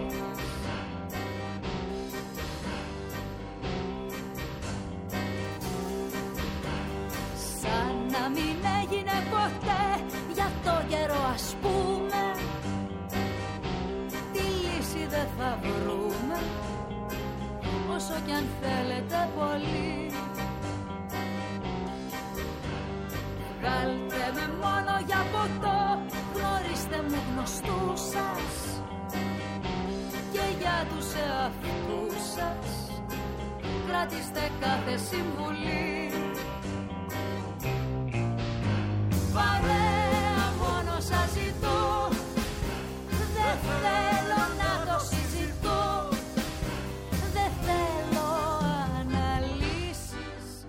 S4: Να μην έγινε ποτέ για το καιρό, ας πούμε. Τη λύση δεν θα βρούμε, όσο κι αν θέλετε πολύ. Βγάλτε με μόνο για ποτό, γνωρίστε μου γνωστούς σας και για τους εαυτούς σας κρατήστε κάθε συμβουλή. Παρέα μόνο σας ζητώ, δεν θέλω να το συζητώ. Δεν θέλω αναλύσεις.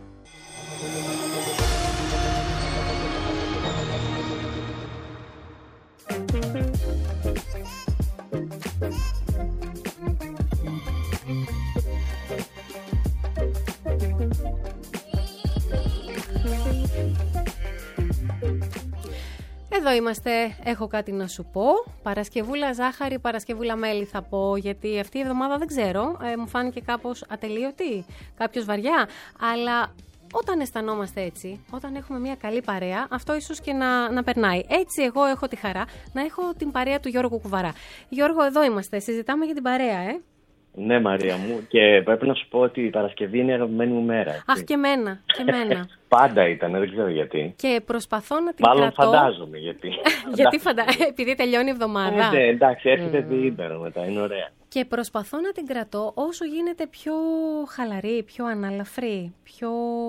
S2: Εδώ είμαστε, έχω κάτι να σου πω. Παρασκευούλα ζάχαρη, Παρασκευούλα μέλι θα πω, γιατί αυτή η εβδομάδα δεν ξέρω, ε, μου φάνηκε κάπως ατελείωτη, κάποιος βαριά, αλλά όταν αισθανόμαστε έτσι, όταν έχουμε μια καλή παρέα, αυτό ίσως και να, να περνάει. Έτσι εγώ έχω τη χαρά να έχω την παρέα του Γιώργου Κουβαρά. Γιώργο, εδώ είμαστε, συζητάμε για την παρέα, ε.
S3: Ναι, Μαρία μου, και πρέπει να σου πω ότι η Παρασκευή είναι η αγαπημένη μου μέρα. Έτσι.
S2: Αχ, και εμένα, και εμένα.
S3: Πάντα ήταν, δεν ξέρω γιατί.
S2: Και προσπαθώ να την
S3: Μάλλον
S2: κρατώ.
S3: φαντάζομαι γιατί.
S2: γιατί φαντα... Επειδή τελειώνει η εβδομάδα.
S3: Ναι, εντάξει, έρχεται mm. διήμερο μετά, είναι ωραία.
S2: Και προσπαθώ να την κρατώ όσο γίνεται πιο χαλαρή, πιο αναλαφρύ, πιο,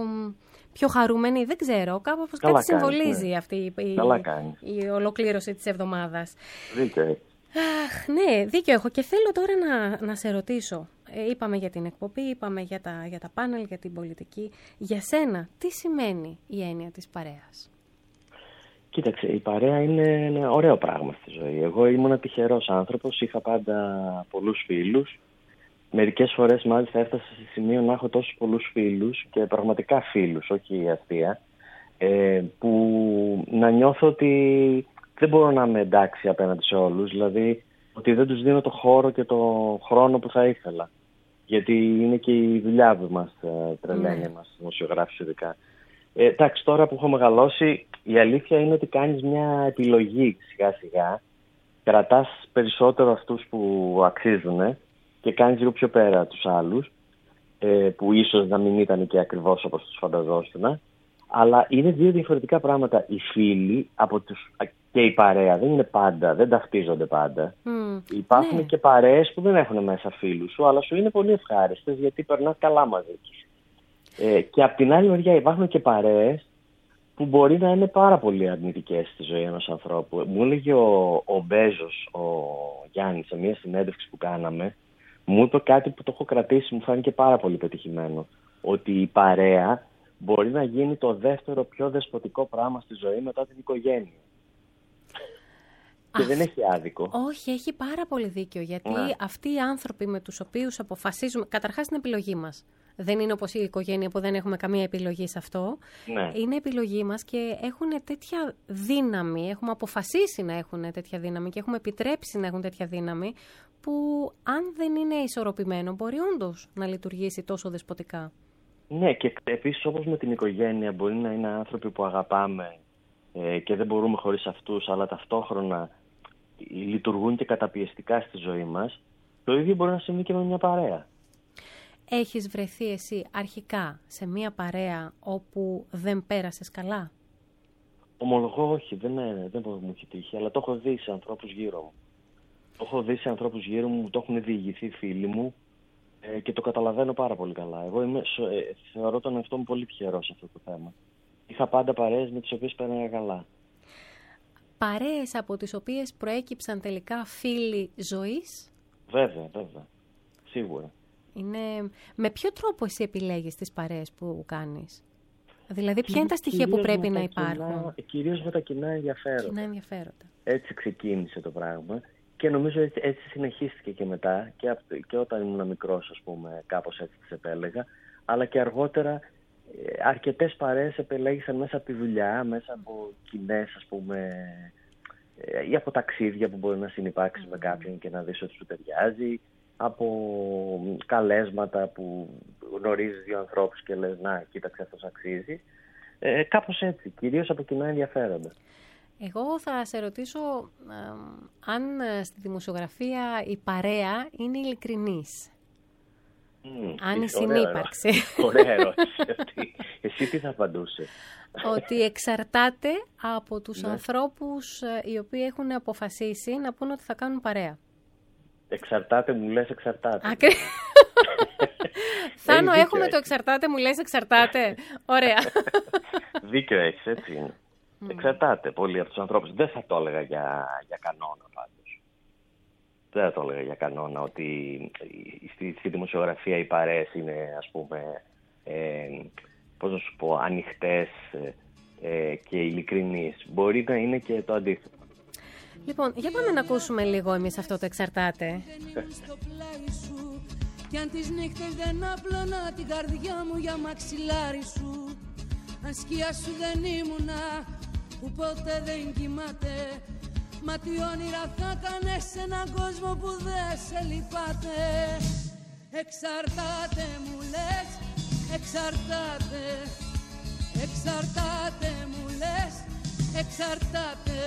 S2: πιο χαρούμενη. Δεν ξέρω, κάπως κάτι συμβολίζει ναι. αυτή η, η, η ολοκλήρωση της εβδομάδας.
S3: Δίκαιο.
S2: Αχ, ναι, δίκιο έχω και θέλω τώρα να, να σε ρωτήσω. Ε, είπαμε για την εκπομπή, είπαμε για τα, για τα πάνελ, για την πολιτική. Για σένα, τι σημαίνει η έννοια της παρέας?
S3: Κοίταξε, η παρέα είναι ένα ωραίο πράγμα στη ζωή. Εγώ ήμουν τυχερός άνθρωπος, είχα πάντα πολλούς φίλους. Μερικές φορές μάλιστα έφτασα σε σημείο να έχω τόσους πολλούς φίλους και πραγματικά φίλους, όχι αστεία, ε, που να νιώθω ότι δεν μπορώ να είμαι εντάξει απέναντι σε όλους, δηλαδή ότι δεν τους δίνω το χώρο και το χρόνο που θα ήθελα. Γιατί είναι και η δουλειά που μας ε, τρελαίνει, mm. μας δημοσιογράφους ειδικά. Ε, εντάξει, τώρα που έχω μεγαλώσει, η αλήθεια είναι ότι κάνεις μια επιλογή σιγά σιγά, κρατάς περισσότερο αυτούς που αξίζουν και κάνεις λίγο πιο πέρα τους άλλους, ε, που ίσως να μην ήταν και ακριβώς όπως τους φανταζόσουν. Αλλά είναι δύο διαφορετικά πράγματα. Οι φίλοι από τους, και η παρέα δεν είναι πάντα, δεν ταυτίζονται πάντα. Mm, Υπάρχουν ναι. και παρέες που δεν έχουν μέσα φίλους σου, αλλά σου είναι πολύ ευχάριστες γιατί περνάς καλά μαζί τους. Ε, και απ' την άλλη μεριά υπάρχουν και παρέες που μπορεί να είναι πάρα πολύ αρνητικές στη ζωή ενός ανθρώπου. Μου έλεγε ο, ο Μπέζος, ο Γιάννης, σε μια συνέντευξη που κάναμε, μου είπε κάτι που το έχω κρατήσει, μου φάνηκε πάρα πολύ πετυχημένο. Ότι η παρέα μπορεί να γίνει το δεύτερο πιο δεσποτικό πράγμα στη ζωή μετά την οικογένεια. Και δεν έχει άδικο.
S2: Όχι, έχει πάρα πολύ δίκιο. Γιατί ναι. αυτοί οι άνθρωποι με τους οποίους αποφασίζουμε, καταρχάς την επιλογή μας. Δεν είναι όπως η οικογένεια που δεν έχουμε καμία επιλογή σε αυτό.
S3: Ναι.
S2: Είναι επιλογή μας και έχουν τέτοια δύναμη. Έχουμε αποφασίσει να έχουν τέτοια δύναμη και έχουμε επιτρέψει να έχουν τέτοια δύναμη που αν δεν είναι ισορροπημένο μπορεί όντως να λειτουργήσει τόσο δεσποτικά.
S3: Ναι, και επίσης όπως με την οικογένεια μπορεί να είναι άνθρωποι που αγαπάμε ε, και δεν μπορούμε χωρίς αυτούς, αλλά ταυτόχρονα λειτουργούν και καταπιεστικά στη ζωή μας, το ίδιο μπορεί να συμβεί και με μια παρέα.
S2: Έχεις βρεθεί εσύ αρχικά σε μια παρέα όπου δεν πέρασες καλά?
S3: Ομολογώ όχι, δεν, δεν μου έχει τύχει, αλλά το έχω δει σε ανθρώπους γύρω μου. Το έχω δει σε ανθρώπους γύρω μου, το έχουν διηγηθεί φίλοι μου ε, και το καταλαβαίνω πάρα πολύ καλά. Εγώ είμαι, ε, θεωρώ τον εαυτό μου πολύ τυχερό σε αυτό το θέμα. Είχα πάντα παρέες με τις οποίες πέραγα καλά.
S2: Παρέες από τις οποίες προέκυψαν τελικά φίλοι ζωής?
S3: Βέβαια, βέβαια. Σίγουρα.
S2: Είναι... Με ποιο τρόπο εσύ επιλέγεις τις παρέες που κάνεις? Δηλαδή, ποια είναι τα στοιχεία που πρέπει να υπάρχουν?
S3: Κυρίως με τα κοινά ενδιαφέροντα.
S2: Κοινά ενδιαφέροντα.
S3: Έτσι ξεκίνησε το πράγμα και νομίζω έτσι, έτσι συνεχίστηκε και μετά και, και όταν ήμουν μικρός, ας πούμε, κάπως έτσι τις επέλεγα, αλλά και αργότερα αρκετές παρέες επελέγησαν μέσα από τη δουλειά, μέσα από κοινές, ας πούμε, ή από ταξίδια που μπορεί να συνυπάρξεις mm. με κάποιον και να δεις ότι σου ταιριάζει, από καλέσματα που γνωρίζεις δύο ανθρώπους και λες να, κοίταξε, αυτός αξίζει. Ε, κάπως έτσι, κυρίως από κοινά ενδιαφέροντα.
S2: Εγώ θα σε ρωτήσω ε, αν στη δημοσιογραφία η παρέα είναι ειλικρινής. Mm, αν η συνύπαρξη.
S3: Ωραία ερώτηση αυτή. Εσύ τι θα απαντούσες?
S2: Ότι εξαρτάται από τους ναι. ανθρώπους οι οποίοι έχουν αποφασίσει να πούν ότι θα κάνουν παρέα.
S3: Εξαρτάται, μου λες εξαρτάται.
S2: Ακρι... Θάνο, έχουμε το εξαρτάται, μου λες εξαρτάται. Ωραία.
S3: Δίκιο έχεις, έτσι είναι. Mm. Εξαρτάται πολύ από τους ανθρώπους. Δεν θα το έλεγα για, για κανόνα πάντως. Δεν θα το έλεγα για κανόνα ότι στη, στη δημοσιογραφία οι παρέες είναι, ας πούμε, ε, πώς να σου πω, ανοιχτές ε, και ειλικρινείς. Μπορεί να είναι και το αντίθετο.
S2: Λοιπόν, για πάμε να ακούσουμε λίγο εμείς αυτό το εξαρτάται. Κι αν τις νύχτες δεν απλώνα την καρδιά μου για μαξιλάρι σου, αν σκιά σου δεν ήμουνα που ποτέ δεν κοιμάται, μα τι όνειρα θα κάνες σε έναν κόσμο που δεν σε λυπάται. Εξαρτάται μου λες, εξαρτάται,
S4: Εξαρτάται μου λες, εξαρτάται.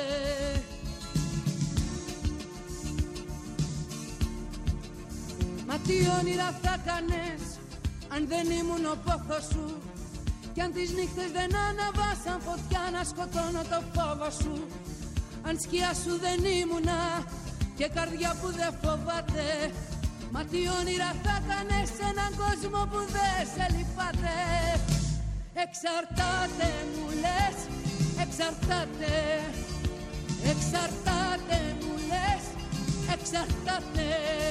S4: Μα τι όνειρα θα κάνες αν δεν ήμουν ο πόθος σου, κι αν τις νύχτες δεν αναβάσαν φωτιά να σκοτώνω το φόβο σου. Αν σκιά σου δεν ήμουνα και καρδιά που δεν φοβάται. Μα τι όνειρα θα κάνες σε έναν κόσμο που δεν σε λυπάται. Εξαρτάται μου λες, εξαρτάται. Εξαρτάται μου λες, εξαρτάται.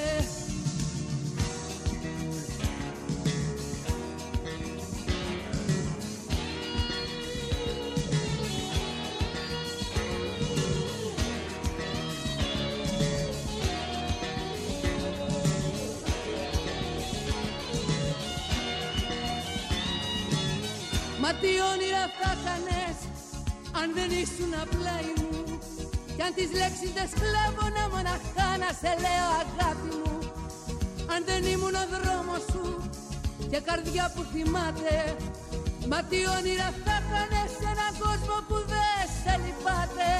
S4: Μα τι όνειρα θα κάνες αν δεν ήσουν πλάι μου, κι αν τις λέξεις δεν σκλάβωνα μοναχά να σε λέω αγάπη μου. Αν δεν ήμουν ο δρόμος σου και καρδιά που θυμάται. Μα τι όνειρα θα κάνες σε έναν κόσμο που δεν σε λυπάται.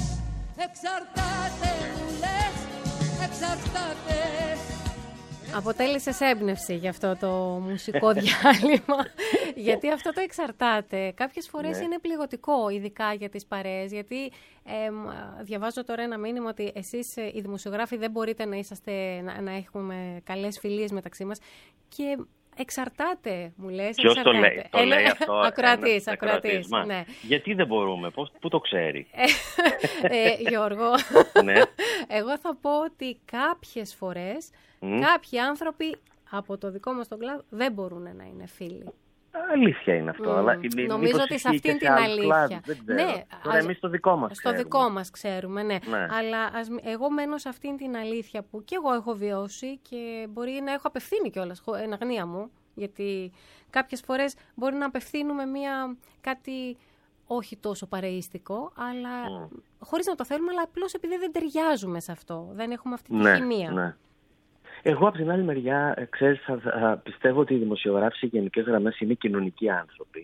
S4: Εξαρτάται μου λες, εξαρτάται.
S2: Αποτέλεσες έμπνευση για αυτό το μουσικό διάλειμμα, γιατί αυτό το εξαρτάται. Κάποιες φορές ναι. είναι πληγωτικό, ειδικά για τις παρέες, γιατί ε, διαβάζω τώρα ένα μήνυμα ότι εσείς οι δημοσιογράφοι δεν μπορείτε να, είσαστε, να, να έχουμε καλές φιλίες μεταξύ μας και εξαρτάται, μου λες.
S3: Ποιος το λέει, το λέει αυτό?
S2: Ακροατής, ακροατής. Ναι.
S3: Γιατί δεν μπορούμε, πώς, πού το ξέρει?
S2: ε, Γιώργο,
S3: ναι.
S2: εγώ θα πω ότι κάποιες φορές mm. κάποιοι άνθρωποι από το δικό μας τον κλάδο δεν μπορούν να είναι φίλοι.
S3: Αλήθεια είναι αυτό, mm. αλλά
S2: νομίζω ότι σε αυτήν την αλήθεια.
S3: Ναι, τώρα εμείς στο δικό μας
S2: στο
S3: ξέρουμε.
S2: δικό μας ξέρουμε, ναι.
S3: ναι.
S2: Αλλά ας, εγώ μένω σε αυτήν την αλήθεια που και εγώ έχω βιώσει και μπορεί να έχω απευθύνει κιόλας εν αγνία μου, γιατί κάποιες φορές μπορεί να απευθύνουμε μια κάτι όχι τόσο παρεΐστικο, αλλά mm. χωρίς να το θέλουμε, αλλά απλώς επειδή δεν ταιριάζουμε σε αυτό, δεν έχουμε αυτή τη
S3: ναι,
S2: χημεία.
S3: Ναι. Εγώ από την άλλη μεριά, ξέρεις, θα, θα πιστεύω ότι οι δημοσιογράφοι σε γενικές γραμμές είναι κοινωνικοί άνθρωποι.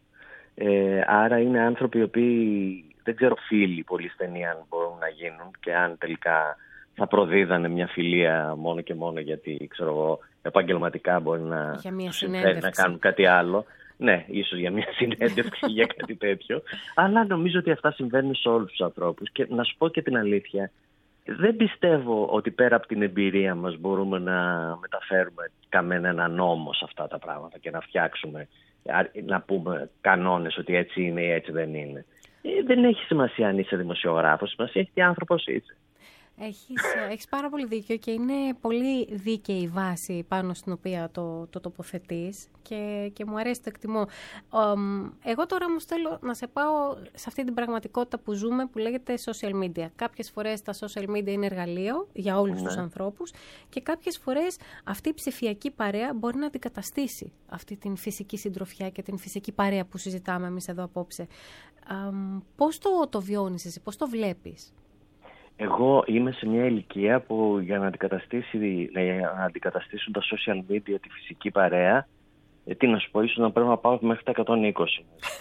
S3: Ε, άρα είναι άνθρωποι οι οποίοι, δεν ξέρω, φίλοι πολύ στενοί αν μπορούν να γίνουν και αν τελικά θα προδίδανε μια φιλία μόνο και μόνο γιατί, ξέρω εγώ, επαγγελματικά μπορεί να συμφέρει να κάνουν κάτι άλλο. Ναι, ίσως για μια συνέντευξη για κάτι τέτοιο. Αλλά νομίζω ότι αυτά συμβαίνουν σε όλους τους ανθρώπους. Και να σου πω και την αλήθεια, δεν πιστεύω ότι πέρα από την εμπειρία μας μπορούμε να μεταφέρουμε καμένα ένα νόμο σε αυτά τα πράγματα και να φτιάξουμε, να πούμε κανόνες ότι έτσι είναι ή έτσι δεν είναι. Ε, δεν έχει σημασία αν είσαι δημοσιογράφος, σημασία έχει τι άνθρωπος είσαι.
S2: Έχεις, έχεις πάρα πολύ δίκιο και είναι πολύ δίκαιη η βάση πάνω στην οποία το, το τοποθετείς και, και μου αρέσει, το εκτιμώ. Εγώ τώρα όμως θέλω να σε πάω σε αυτή την πραγματικότητα που ζούμε που λέγεται social media. Κάποιες φορές τα social media είναι εργαλείο για όλους ναι. τους ανθρώπους και κάποιες φορές αυτή η ψηφιακή παρέα μπορεί να αντικαταστήσει αυτή την φυσική συντροφιά και την φυσική παρέα που συζητάμε εμείς εδώ απόψε. Πώς το, το βιώνεις εσύ, πώς το βλέπεις?
S3: Εγώ είμαι σε μια ηλικία που για να, αντικαταστήσει, να αντικαταστήσουν τα social media τη φυσική παρέα, ε, τι να σου πω, ίσως να πρέπει να πάω μέχρι τα εκατόν είκοσι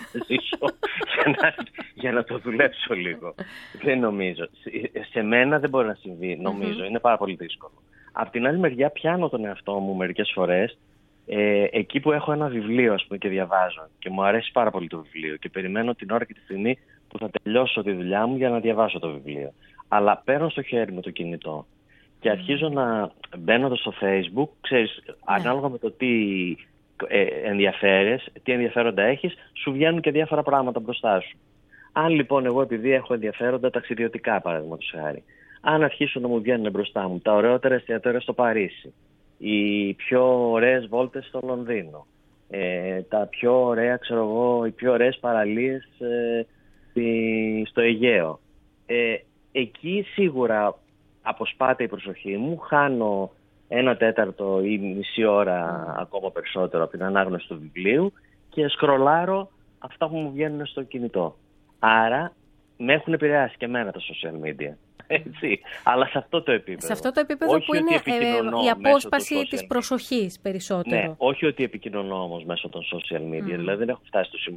S3: για, να, για να το δουλέψω λίγο. Δεν νομίζω. Σε, σε μένα δεν μπορεί να συμβεί, νομίζω. Mm-hmm. Είναι πάρα πολύ δύσκολο. Απ' την άλλη μεριά πιάνω τον εαυτό μου μερικές φορές ε, εκεί που έχω ένα βιβλίο, ας πούμε, και διαβάζω και μου αρέσει πάρα πολύ το βιβλίο και περιμένω την ώρα και τη στιγμή που θα τελειώσω τη δουλειά μου για να διαβάσω το βιβλίο. Αλλά παίρνω στο χέρι μου το κινητό και αρχίζω να μπαίνω στο Facebook, ξέρεις, yeah. ανάλογα με το τι ε, ενδιαφέρες, τι ενδιαφέροντα έχεις, σου βγαίνουν και διάφορα πράγματα μπροστά σου. Αν λοιπόν εγώ επειδή έχω ενδιαφέροντα ταξιδιωτικά, παραδείγματος χάρη, αν αρχίσουν να μου βγαίνουν μπροστά μου τα ωραιότερα εστιατόρια στο Παρίσι, οι πιο ωραίες βόλτες στο Λονδίνο, ε, τα πιο ωραία, ξέρω εγώ, οι πιο ωραίες παραλίες ε, στο Αιγαίο, ε, εκεί σίγουρα αποσπάται η προσοχή μου, χάνω ένα τέταρτο ή μισή ώρα mm. ακόμα περισσότερο από την ανάγνωση του βιβλίου και σκρολάρω αυτά που μου βγαίνουν στο κινητό. Άρα με έχουν επηρεάσει και εμένα τα social media. Έτσι. Αλλά σε αυτό το επίπεδο.
S2: Σε αυτό το επίπεδο όχι που είναι ε, η απόσπαση της προσοχής περισσότερο.
S3: Ναι, όχι ότι επικοινωνώ όμως μέσω των social media. Mm. Δηλαδή δεν έχω φτάσει στο σημείο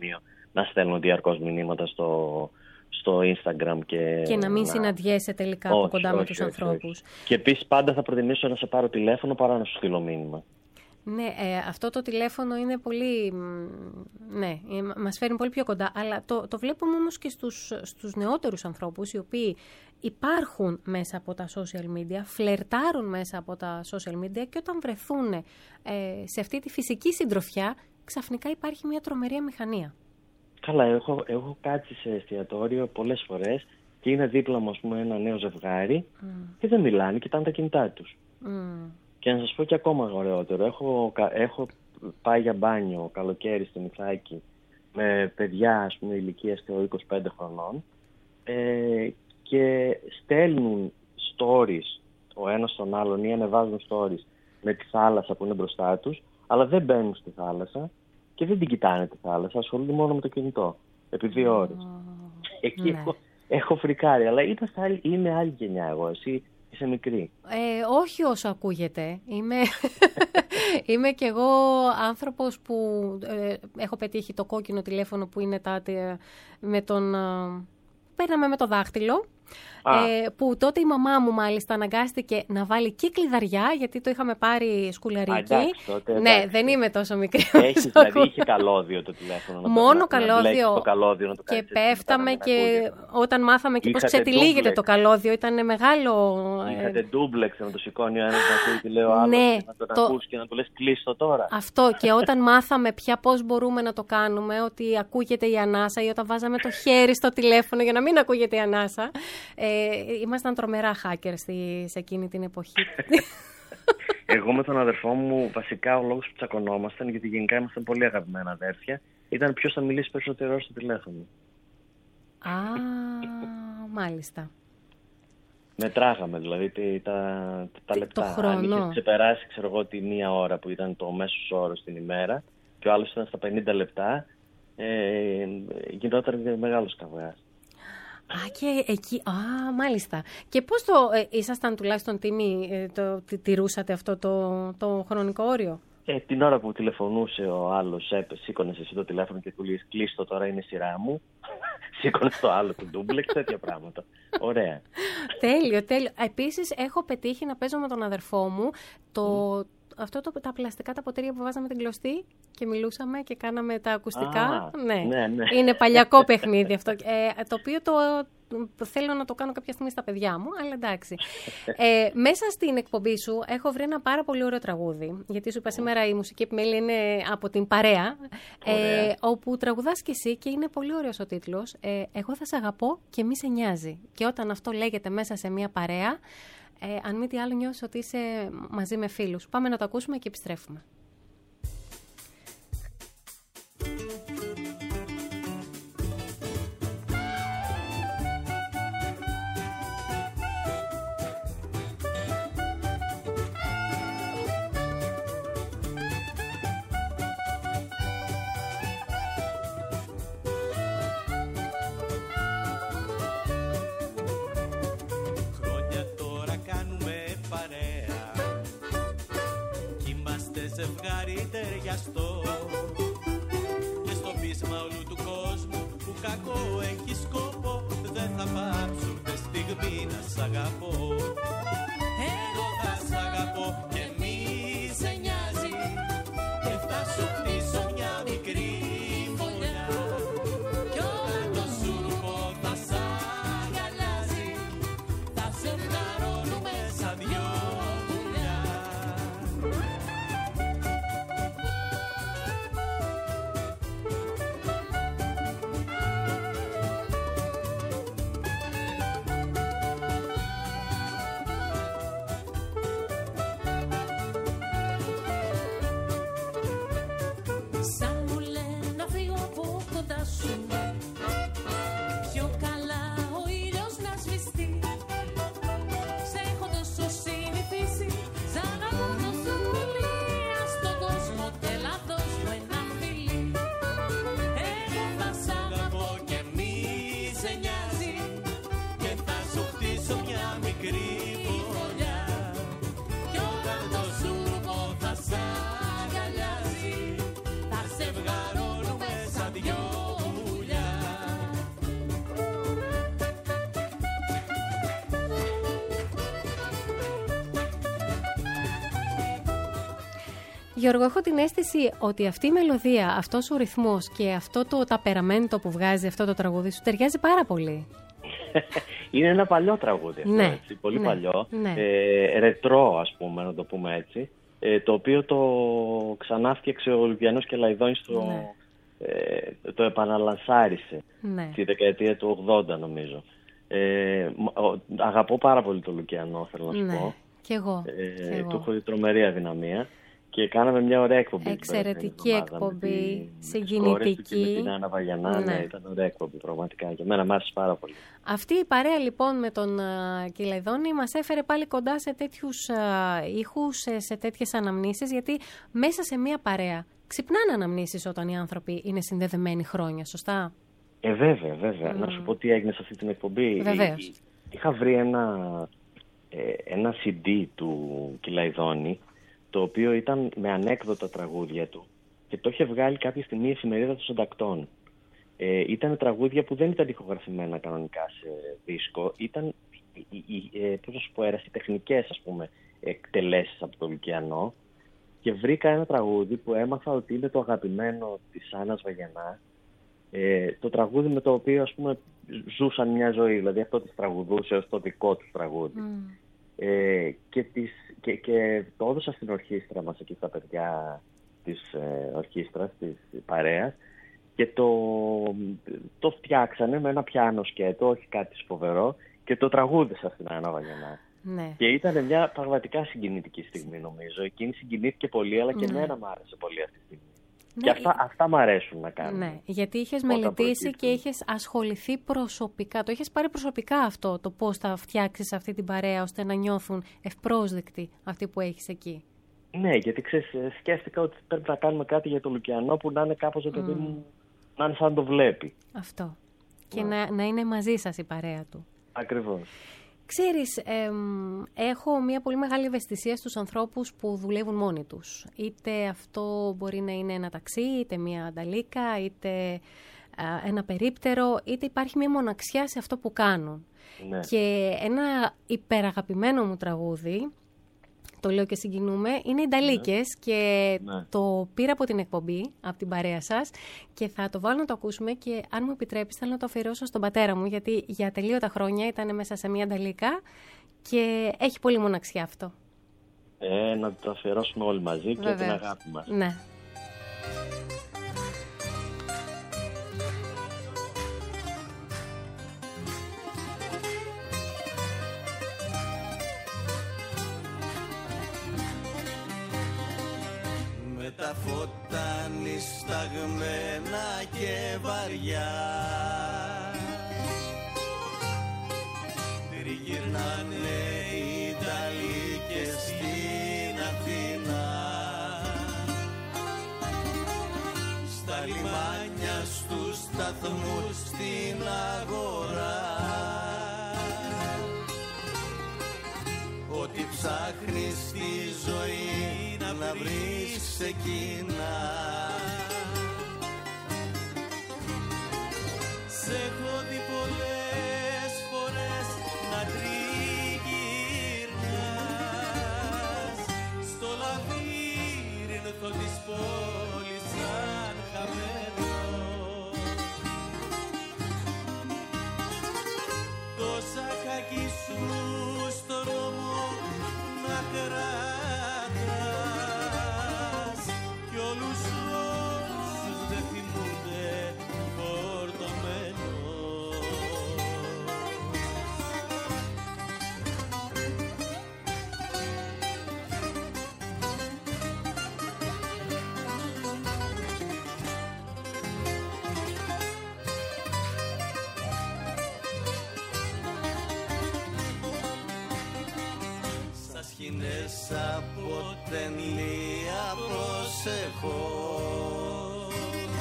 S3: να στέλνω διαρκώς μηνύματα στο, στο Instagram. Και,
S2: και να μην
S3: να...
S2: συναντιέσαι τελικά όχι, από κοντά όχι, με τους όχι, ανθρώπους. Όχι.
S3: Και επίσης πάντα θα προτιμήσω να σε πάρω τηλέφωνο παρά να σου στείλω μήνυμα.
S2: Ναι, ε, αυτό το τηλέφωνο είναι πολύ, ναι, μας φέρνει πολύ πιο κοντά, αλλά το, το βλέπουμε όμως και στους, στους νεότερους ανθρώπους, οι οποίοι υπάρχουν μέσα από τα social media, φλερτάρουν μέσα από τα social media και όταν βρεθούν ε, σε αυτή τη φυσική συντροφιά, ξαφνικά υπάρχει μια τρομερή αμηχανία.
S3: Καλά, έχω, έχω κάτσει σε εστιατόριο πολλές φορές και είναι δίπλα μου, ας πούμε, ένα νέο ζευγάρι mm. και δεν μιλάνε, κοιτάνε τα κινητά τους. Mm. Και να σας πω και ακόμα ωραιότερο, έχω, έχω πάει για μπάνιο καλοκαίρι στην Ιθάκη με παιδιά, ας πούμε, ηλικίας και είκοσι πέντε χρονών ε, και στέλνουν stories ο ένας στον άλλον ή ανεβάζουν stories με τη θάλασσα που είναι μπροστά τους, αλλά δεν μπαίνουν στη θάλασσα και δεν την κοιτάνε τη θάλασσα, ασχολούνται μόνο με το κινητό επί δύο ώρες. Oh, Εκεί ναι. έχω, έχω φρικάρει, αλλά είμαι, είμαι άλλη γενιά εγώ, εσύ είσαι μικρή.
S2: Ε, όχι όσο ακούγεται. Είμαι, είμαι κι εγώ άνθρωπος που ε, έχω πετύχει το κόκκινο τηλέφωνο που είναι τάτε με τον... Ε, παίρναμε με το δάχτυλο. Ε, που τότε η μαμά μου μάλιστα αναγκάστηκε να βάλει και κλειδαριά, γιατί το είχαμε πάρει σκουλαρίκι. Α,
S3: εντάξει, τότε,
S2: ναι,
S3: εντάξει.
S2: δεν είμαι τόσο μικρή.
S3: Έχεις, δηλαδή είχε καλώδιο το τηλέφωνο.
S2: Μόνο
S3: να,
S2: καλώδιο.
S3: Να το καλώδιο να το
S2: και πέφταμε και όταν μάθαμε και πώς ξετυλίγεται το καλώδιο, ήταν μεγάλο.
S3: Είχατε ντούμπλεξ να το σηκώνει ο ένας να ακούει και λέει ο άλλος,
S2: ναι,
S3: να τον
S2: το...
S3: ακούς και να του λες κλείστο τώρα.
S2: Αυτό, και όταν μάθαμε πια πώς μπορούμε να το κάνουμε, ότι ακούγεται η ανάσα, ή όταν βάζαμε το χέρι στο τηλέφωνο για να μην ακούγεται η ανάσα. Ε, ήμασταν τρομερά hackers στη, σε εκείνη την εποχή.
S3: Εγώ με τον αδερφό μου, βασικά ο λόγος που τσακωνόμασταν, γιατί γενικά ήμασταν πολύ αγαπημένα αδέρφια, ήταν ποιος θα μιλήσει περισσότερο στο τηλέφωνο.
S2: Α, μάλιστα.
S3: Μετράγαμε δηλαδή τα, τα λεπτά.
S2: Το χρόνο.
S3: Αν είχε ξεπεράσει, ξέρω εγώ, τη μία ώρα που ήταν το μέσος όρος την ημέρα και ο άλλος ήταν στα πενήντα λεπτά, ε, γινόταν μεγάλος καβγάς.
S2: Α, και εκεί, α, μάλιστα. Και πώς το, ε, ήσασταν τουλάχιστον τίμοι, ε, το, τη, τηρούσατε αυτό το, το χρονικό όριο?
S3: Ε, την ώρα που τηλεφωνούσε ο άλλος, σήκωνες εσύ το τηλέφωνο και του λες κλείστο τώρα, είναι η σειρά μου. Σήκωνες το άλλο, το ντούμπλεξ, τέτοια πράγματα. Ωραία.
S2: Τέλειο, τέλειο. Επίσης, έχω πετύχει να παίζω με τον αδερφό μου το... Mm. Αυτό το, τα πλαστικά τα ποτήρια που βάζαμε την κλωστή και μιλούσαμε και κάναμε τα ακουστικά.
S3: Α, ναι. Ναι, ναι.
S2: Είναι παλιακό παιχνίδι αυτό. Ε, το οποίο το, το θέλω να το κάνω κάποια στιγμή στα παιδιά μου, αλλά εντάξει. Ε, μέσα στην εκπομπή σου έχω βρει ένα πάρα πολύ ωραίο τραγούδι. Γιατί σου είπα σήμερα η μουσική επιμέλεια είναι από την Παρέα. Ε, όπου τραγουδάς κι εσύ και είναι πολύ ωραίος ο τίτλος. Ε, Εγώ θα σε αγαπώ και μη σε νοιάζει. Και όταν αυτό λέγεται μέσα σε μια παρέα, Ε, αν μη τι άλλο νιώσεις ότι είσαι μαζί με φίλους. Πάμε να το ακούσουμε και επιστρέφουμε.
S5: Ζευγάρι ταιριαστό και στο πείσμα όλου του κόσμου που κακό έχει σκόπο δεν θα πάψουν τη στιγμή να σ' αγαπώ. Εγώ θα σ' αγαπώ και μη σε νοιάζει και θα σου χτίσω μια μικρή φωλιά κι όταν το σούρπο θα σ' αγκαλιάζει θα σε βγαρώνουμε σαν δυο. Θα σε
S2: Γιώργο, έχω την αίσθηση ότι αυτή η μελωδία, αυτός ο ρυθμός και αυτό το ταπεραμέντο που βγάζει αυτό το τραγούδι σου ταιριάζει πάρα πολύ.
S3: Είναι ένα παλιό τραγούδι αυτό,
S2: ναι,
S3: έτσι, πολύ
S2: ναι,
S3: παλιό,
S2: ναι.
S3: Ε, ρετρό ας πούμε, να το πούμε έτσι, ε, το οποίο το ξανάφτιαξε ο Ολυμπιανός Κελαϊδόνης, το, ναι. ε, το επαναλανσάρισε
S2: ναι.
S3: στη δεκαετία του ογδόντα νομίζω. Ε, αγαπώ πάρα πολύ το Λουκιανό, θέλω να σου
S2: ναι.
S3: πω.
S2: Κι εγώ.
S3: Ε,
S2: Κι εγώ.
S3: Του έχω τρομερή αδυναμία. Και κάναμε μια ωραία εκπομπή.
S2: Εξαιρετική εκπομπή,
S3: τη,
S2: συγκινητική.
S3: Με την Άννα Βαγιανά, ναι. ναι, ήταν ωραία εκπομπή πραγματικά. Και εμένα μ' άρεσε πάρα πολύ.
S2: Αυτή η παρέα λοιπόν με τον uh, Κελαϊδόνη μας έφερε πάλι κοντά σε τέτοιους uh, ήχους, σε, σε τέτοιες αναμνήσεις, γιατί μέσα σε μια παρέα ξυπνάνε αναμνήσεις όταν οι άνθρωποι είναι συνδεδεμένοι χρόνια, σωστά?
S3: Ε, βέβαια, βέβαια. Mm. Να σου πω τι έγινε σε αυτή την εκπομπή.
S2: Βεβαίως.
S3: Είχα βρει ένα, ε, ένα σι ντι του Κελαϊδόνη, το οποίο ήταν με ανέκδοτα τραγούδια του και το είχε βγάλει κάποια στιγμή η εφημερίδα των συντακτών. Ε, ήταν τραγούδια που δεν ήταν ηχογραφημένα κανονικά σε δίσκο, ήταν ε, πώς θα σου πω, ερασιτεχνικές, ας πούμε, εκτελέσεις από το Λουκιανό, και βρήκα ένα τραγούδι που έμαθα ότι είναι το αγαπημένο της Άννας Βαγιανά, ε, το τραγούδι με το οποίο, ας πούμε, ζούσαν μια ζωή, δηλαδή αυτό της τραγουδούσε ως το δικό του τραγούδι. Mm. Ε, και, τις, και, και το έδωσα στην ορχήστρα μας εκεί, στα παιδιά της ε, ορχήστρας, της παρέας, και το, το φτιάξανε με ένα πιάνο σκέτο, όχι κάτι φοβερό, και το τραγούδισα στην Άννα Βαγιανά.
S2: Ναι.
S3: Και ήταν μια πραγματικά συγκινητική στιγμή, νομίζω. Εκείνη συγκινήθηκε πολύ, αλλά και
S2: ναι.
S3: εμένα μ' άρεσε πολύ αυτή τη στιγμή.
S2: Ναι.
S3: Και αυτά, αυτά μ' αρέσουν να κάνω.
S2: Ναι, γιατί είχες μελετήσει και είχες ασχοληθεί προσωπικά. Το είχες πάρει προσωπικά αυτό, το πώς θα φτιάξεις αυτή την παρέα ώστε να νιώθουν ευπρόσδεκτοι αυτοί που έχεις εκεί.
S3: Ναι, γιατί ξέρεις, σκέφτηκα ότι πρέπει να κάνουμε κάτι για το Λουκιανό που να είναι κάπως mm. παιδί μου, να είναι σαν το βλέπει.
S2: Αυτό. Και yeah. να, να είναι μαζί σας η παρέα του.
S3: Ακριβώς.
S2: Ξέρεις, εμ, έχω μια πολύ μεγάλη ευαισθησία στους ανθρώπους που δουλεύουν μόνοι τους. Είτε αυτό μπορεί να είναι ένα ταξί, είτε μια ανταλίκα, είτε α, ένα περίπτερο, είτε υπάρχει μια μοναξιά σε αυτό που κάνουν.
S3: Ναι.
S2: Και ένα υπεραγαπημένο μου τραγούδι, το λέω και συγκινούμε, είναι οι Νταλίκες, ναι. και ναι. το πήρα από την εκπομπή, από την παρέα σας, και θα το βάλω να το ακούσουμε, και αν μου επιτρέπεις θέλω να το αφιερώσω στον πατέρα μου, γιατί για τελείωτα χρόνια ήταν μέσα σε μια Νταλίκα και έχει πολύ μοναξιά αυτό.
S3: Ε, να το αφιερώσουμε όλοι μαζί. Βεβαίως. Και την αγάπη μας.
S2: Ναι.
S5: Τα φώτα νησταγμένα και βαριά τριγυρνάνε οι Νταλίκες στην Αθήνα, στα λιμάνια, στους σταθμούς, στην αγορά. Ό,τι ψάχνεις στη ζωή να βρεις σε εκείνα. Σε έχω δει πολλές φορές να τριγυρνάς στο λαβύρινθο της πόλης σαν χαμένο. Τόσα χακί σου στο νόμο να κρατάς κι όλους όσους δεν θυμούνται φορτωμένο. Σκηνές από ταινία προσεχώς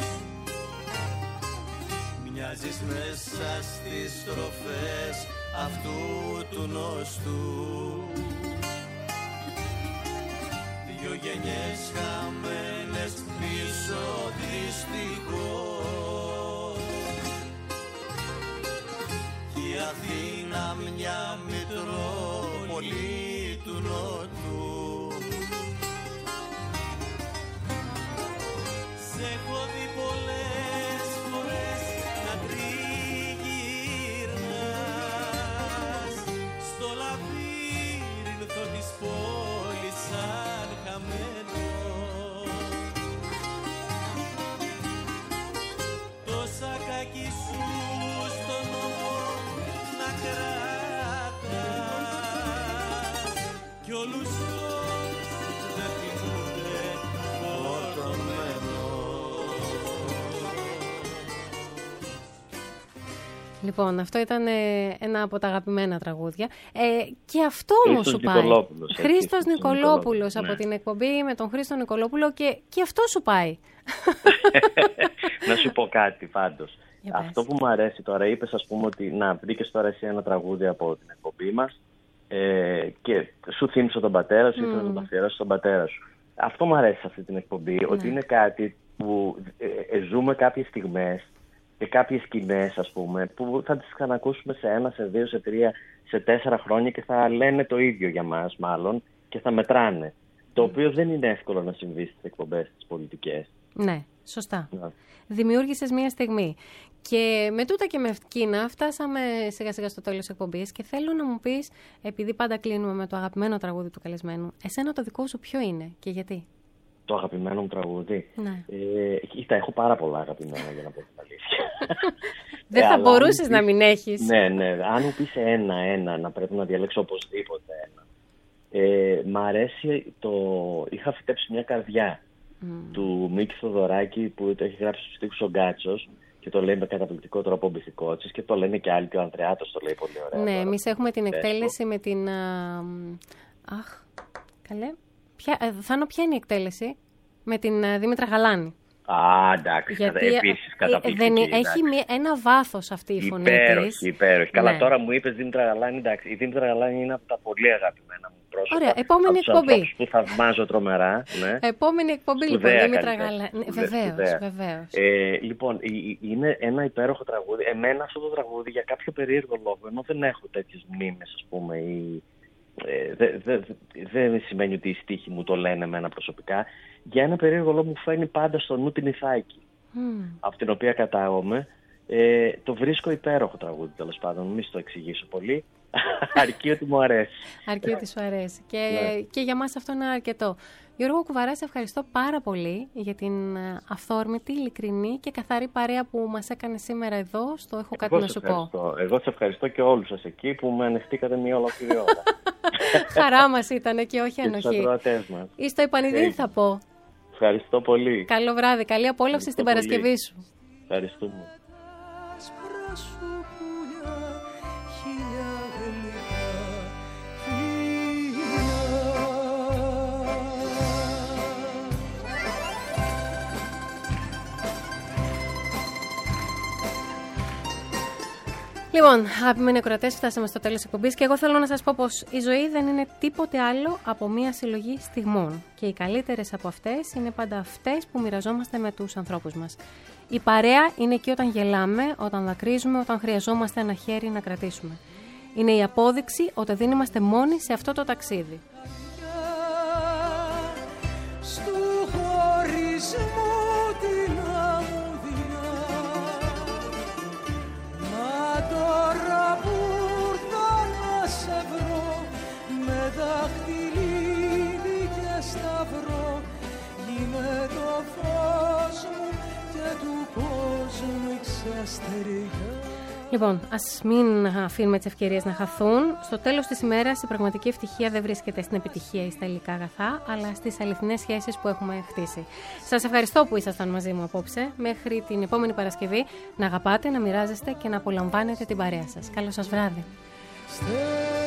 S5: μοιάζεις μέσα στις στροφές αυτού του νοστού. Δυο γενιές χαμένες πίσω δυστυχώς κι η Αθήνα μια μητρόπολη του Νότου.
S2: Λοιπόν, αυτό ήταν ε, ένα από τα αγαπημένα τραγούδια. Ε, και αυτό όμως σου πάει.
S3: Νικολόπουλος,
S2: Χρήστος Νικολόπουλος από
S3: ναι.
S2: την εκπομπή με τον Χρήστο Νικολόπουλο και, και αυτό σου πάει.
S3: Να σου πω κάτι πάντως.
S2: Για
S3: Αυτό
S2: πες.
S3: που μου αρέσει τώρα, είπες ας πούμε ότι να βρήκες τώρα εσύ ένα τραγούδι από την εκπομπή μας ε, και σου θύμισε τον πατέρα σου, mm. ήθελες να το αφιερώσεις στον πατέρα σου. Αυτό μου αρέσει σε αυτή την εκπομπή, ναι. ότι είναι κάτι που ε, ε, ζούμε κάποιες στιγμές και κάποιες σκηνές, ας πούμε, που θα τις ξανακούσουμε σε ένα, σε δύο, σε τρία, σε τέσσερα χρόνια και θα λένε το ίδιο για μας μάλλον και θα μετράνε. Mm. Το οποίο δεν είναι εύκολο να συμβεί στις εκπομπές τις πολιτικές.
S2: Ναι, σωστά.
S3: Ναι.
S2: Δημιούργησες μία στιγμή. Και με τούτα και με εκείνα φτάσαμε σιγά σιγά στο τέλος της εκπομπής και θέλω να μου πεις, επειδή πάντα κλείνουμε με το αγαπημένο τραγούδι του καλεσμένου, εσένα το δικό σου ποιο είναι και γιατί?
S3: Το αγαπημένο μου τραγούδι.
S2: Ναι.
S3: Ε, κοίτα, έχω πάρα πολλά αγαπημένα για να πω την αλήθεια.
S2: Δεν
S3: ε,
S2: θα μπορούσες
S3: πεις...
S2: να μην έχεις.
S3: Ναι, ναι. Αν μου πεις ένα-ένα, να πρέπει να διαλέξω οπωσδήποτε ένα. Ε, μ' αρέσει το... Είχα φυτέψει μια καρδιά mm. του Μίκη Θοδωράκη που το έχει γράψει στους στίχους ο Γκάτσος και το λέει με καταπληκτικό τρόπο ο Μπιθικότσης και το λένε και άλλοι και ο Ανδρεάτος το λέει πολύ ωραία.
S2: Ναι,
S3: τώρα.
S2: εμείς έχουμε την εκτέλεση με την... Α, αχ, καλέ. Ποια, θα είναι ποια είναι η εκτέλεση? Με την uh, Δήμητρα Γαλάνη.
S3: Α, εντάξει,
S2: γιατί
S3: επίσης καταπληκτική.
S2: Δεν, έχει μια, ένα βάθος αυτή η φωνή
S3: υπέροχη,
S2: της.
S3: Υπέροχη, ναι. Καλά, τώρα μου είπες Δήμητρα Γαλάνη, εντάξει. Η Δήμητρα Γαλάνη είναι από τα πολύ αγαπημένα μου πρόσωπα.
S2: Ωραία, επόμενη εκπομπή.
S3: Που θαυμάζω τρομερά. Ναι.
S2: Επόμενη εκπομπή,
S3: σπουδαία,
S2: λοιπόν, Δήμητρα Γαλάνη. Ναι, βεβαίως,
S3: σπουδαία.
S2: βεβαίως.
S3: Ε, λοιπόν, είναι ένα υπέροχο τραγούδι. Εμένα αυτό το τραγούδι για κάποιο περίεργο λόγο, ενώ δεν έχω τέτοιες μνήμες, ας πούμε, ή... Ε, δεν δε, δε, δε σημαίνει ότι οι στίχοι μου το λένε εμένα προσωπικά. Για ένα περίεργο λόγο μου φαίνει πάντα στο νου την Ιθάκη, mm. από την οποία κατάγομαι. Ε, το βρίσκω υπέροχο τραγούδι, τέλος πάντων, μην στο εξηγήσω πολύ. Αρκεί ότι μου αρέσει.
S2: Αρκεί ότι σου αρέσει. Και,
S3: ναι.
S2: και για μας αυτό είναι αρκετό. Γιώργο Κουβαρά, σε ευχαριστώ πάρα πολύ για την αυθόρμητη, ειλικρινή και καθαρή παρέα που μας έκανε σήμερα εδώ στο Έχω Κάτι
S3: Εγώ
S2: να Σου Πω.
S3: Εγώ σε ευχαριστώ και όλους σας εκεί που με ανεχτήκατε μια ολόκληρη ώρα.
S2: Χαρά μας ήταν και όχι ανοχή. Ή στο επανειδήν θα πω.
S3: Ευχαριστώ πολύ.
S2: Καλό βράδυ, καλή απόλαυση στην Παρασκευή σου.
S3: Ευχαριστούμε.
S2: Λοιπόν, αγαπημένοι ακροατές, φτάσαμε στο τέλος της εκπομπής και εγώ θέλω να σας πω πως η ζωή δεν είναι τίποτε άλλο από μια συλλογή στιγμών και οι καλύτερες από αυτές είναι πάντα αυτές που μοιραζόμαστε με τους ανθρώπους μας. Η παρέα είναι εκεί όταν γελάμε, όταν δακρύζουμε, όταν χρειαζόμαστε ένα χέρι να κρατήσουμε. Είναι η απόδειξη ότι δεν είμαστε μόνοι σε αυτό το ταξίδι.
S4: Στου χωρισμού την αμμουδιά, μα τώρα που ήρθα να σε βρω, με δαχτυλίδι και σταυρό, γίνε το φως μου και του κόσμου η ξαστεριά.
S2: Λοιπόν, ας μην αφήνουμε τις ευκαιρίες να χαθούν. Στο τέλος της ημέρας η πραγματική ευτυχία δεν βρίσκεται στην επιτυχία ή στα υλικά αγαθά, αλλά στις αληθινές σχέσεις που έχουμε χτίσει. Σας ευχαριστώ που ήσασταν μαζί μου απόψε. Μέχρι την επόμενη Παρασκευή να αγαπάτε, να μοιράζεστε και να απολαμβάνετε την παρέα σας. Καλό σας βράδυ.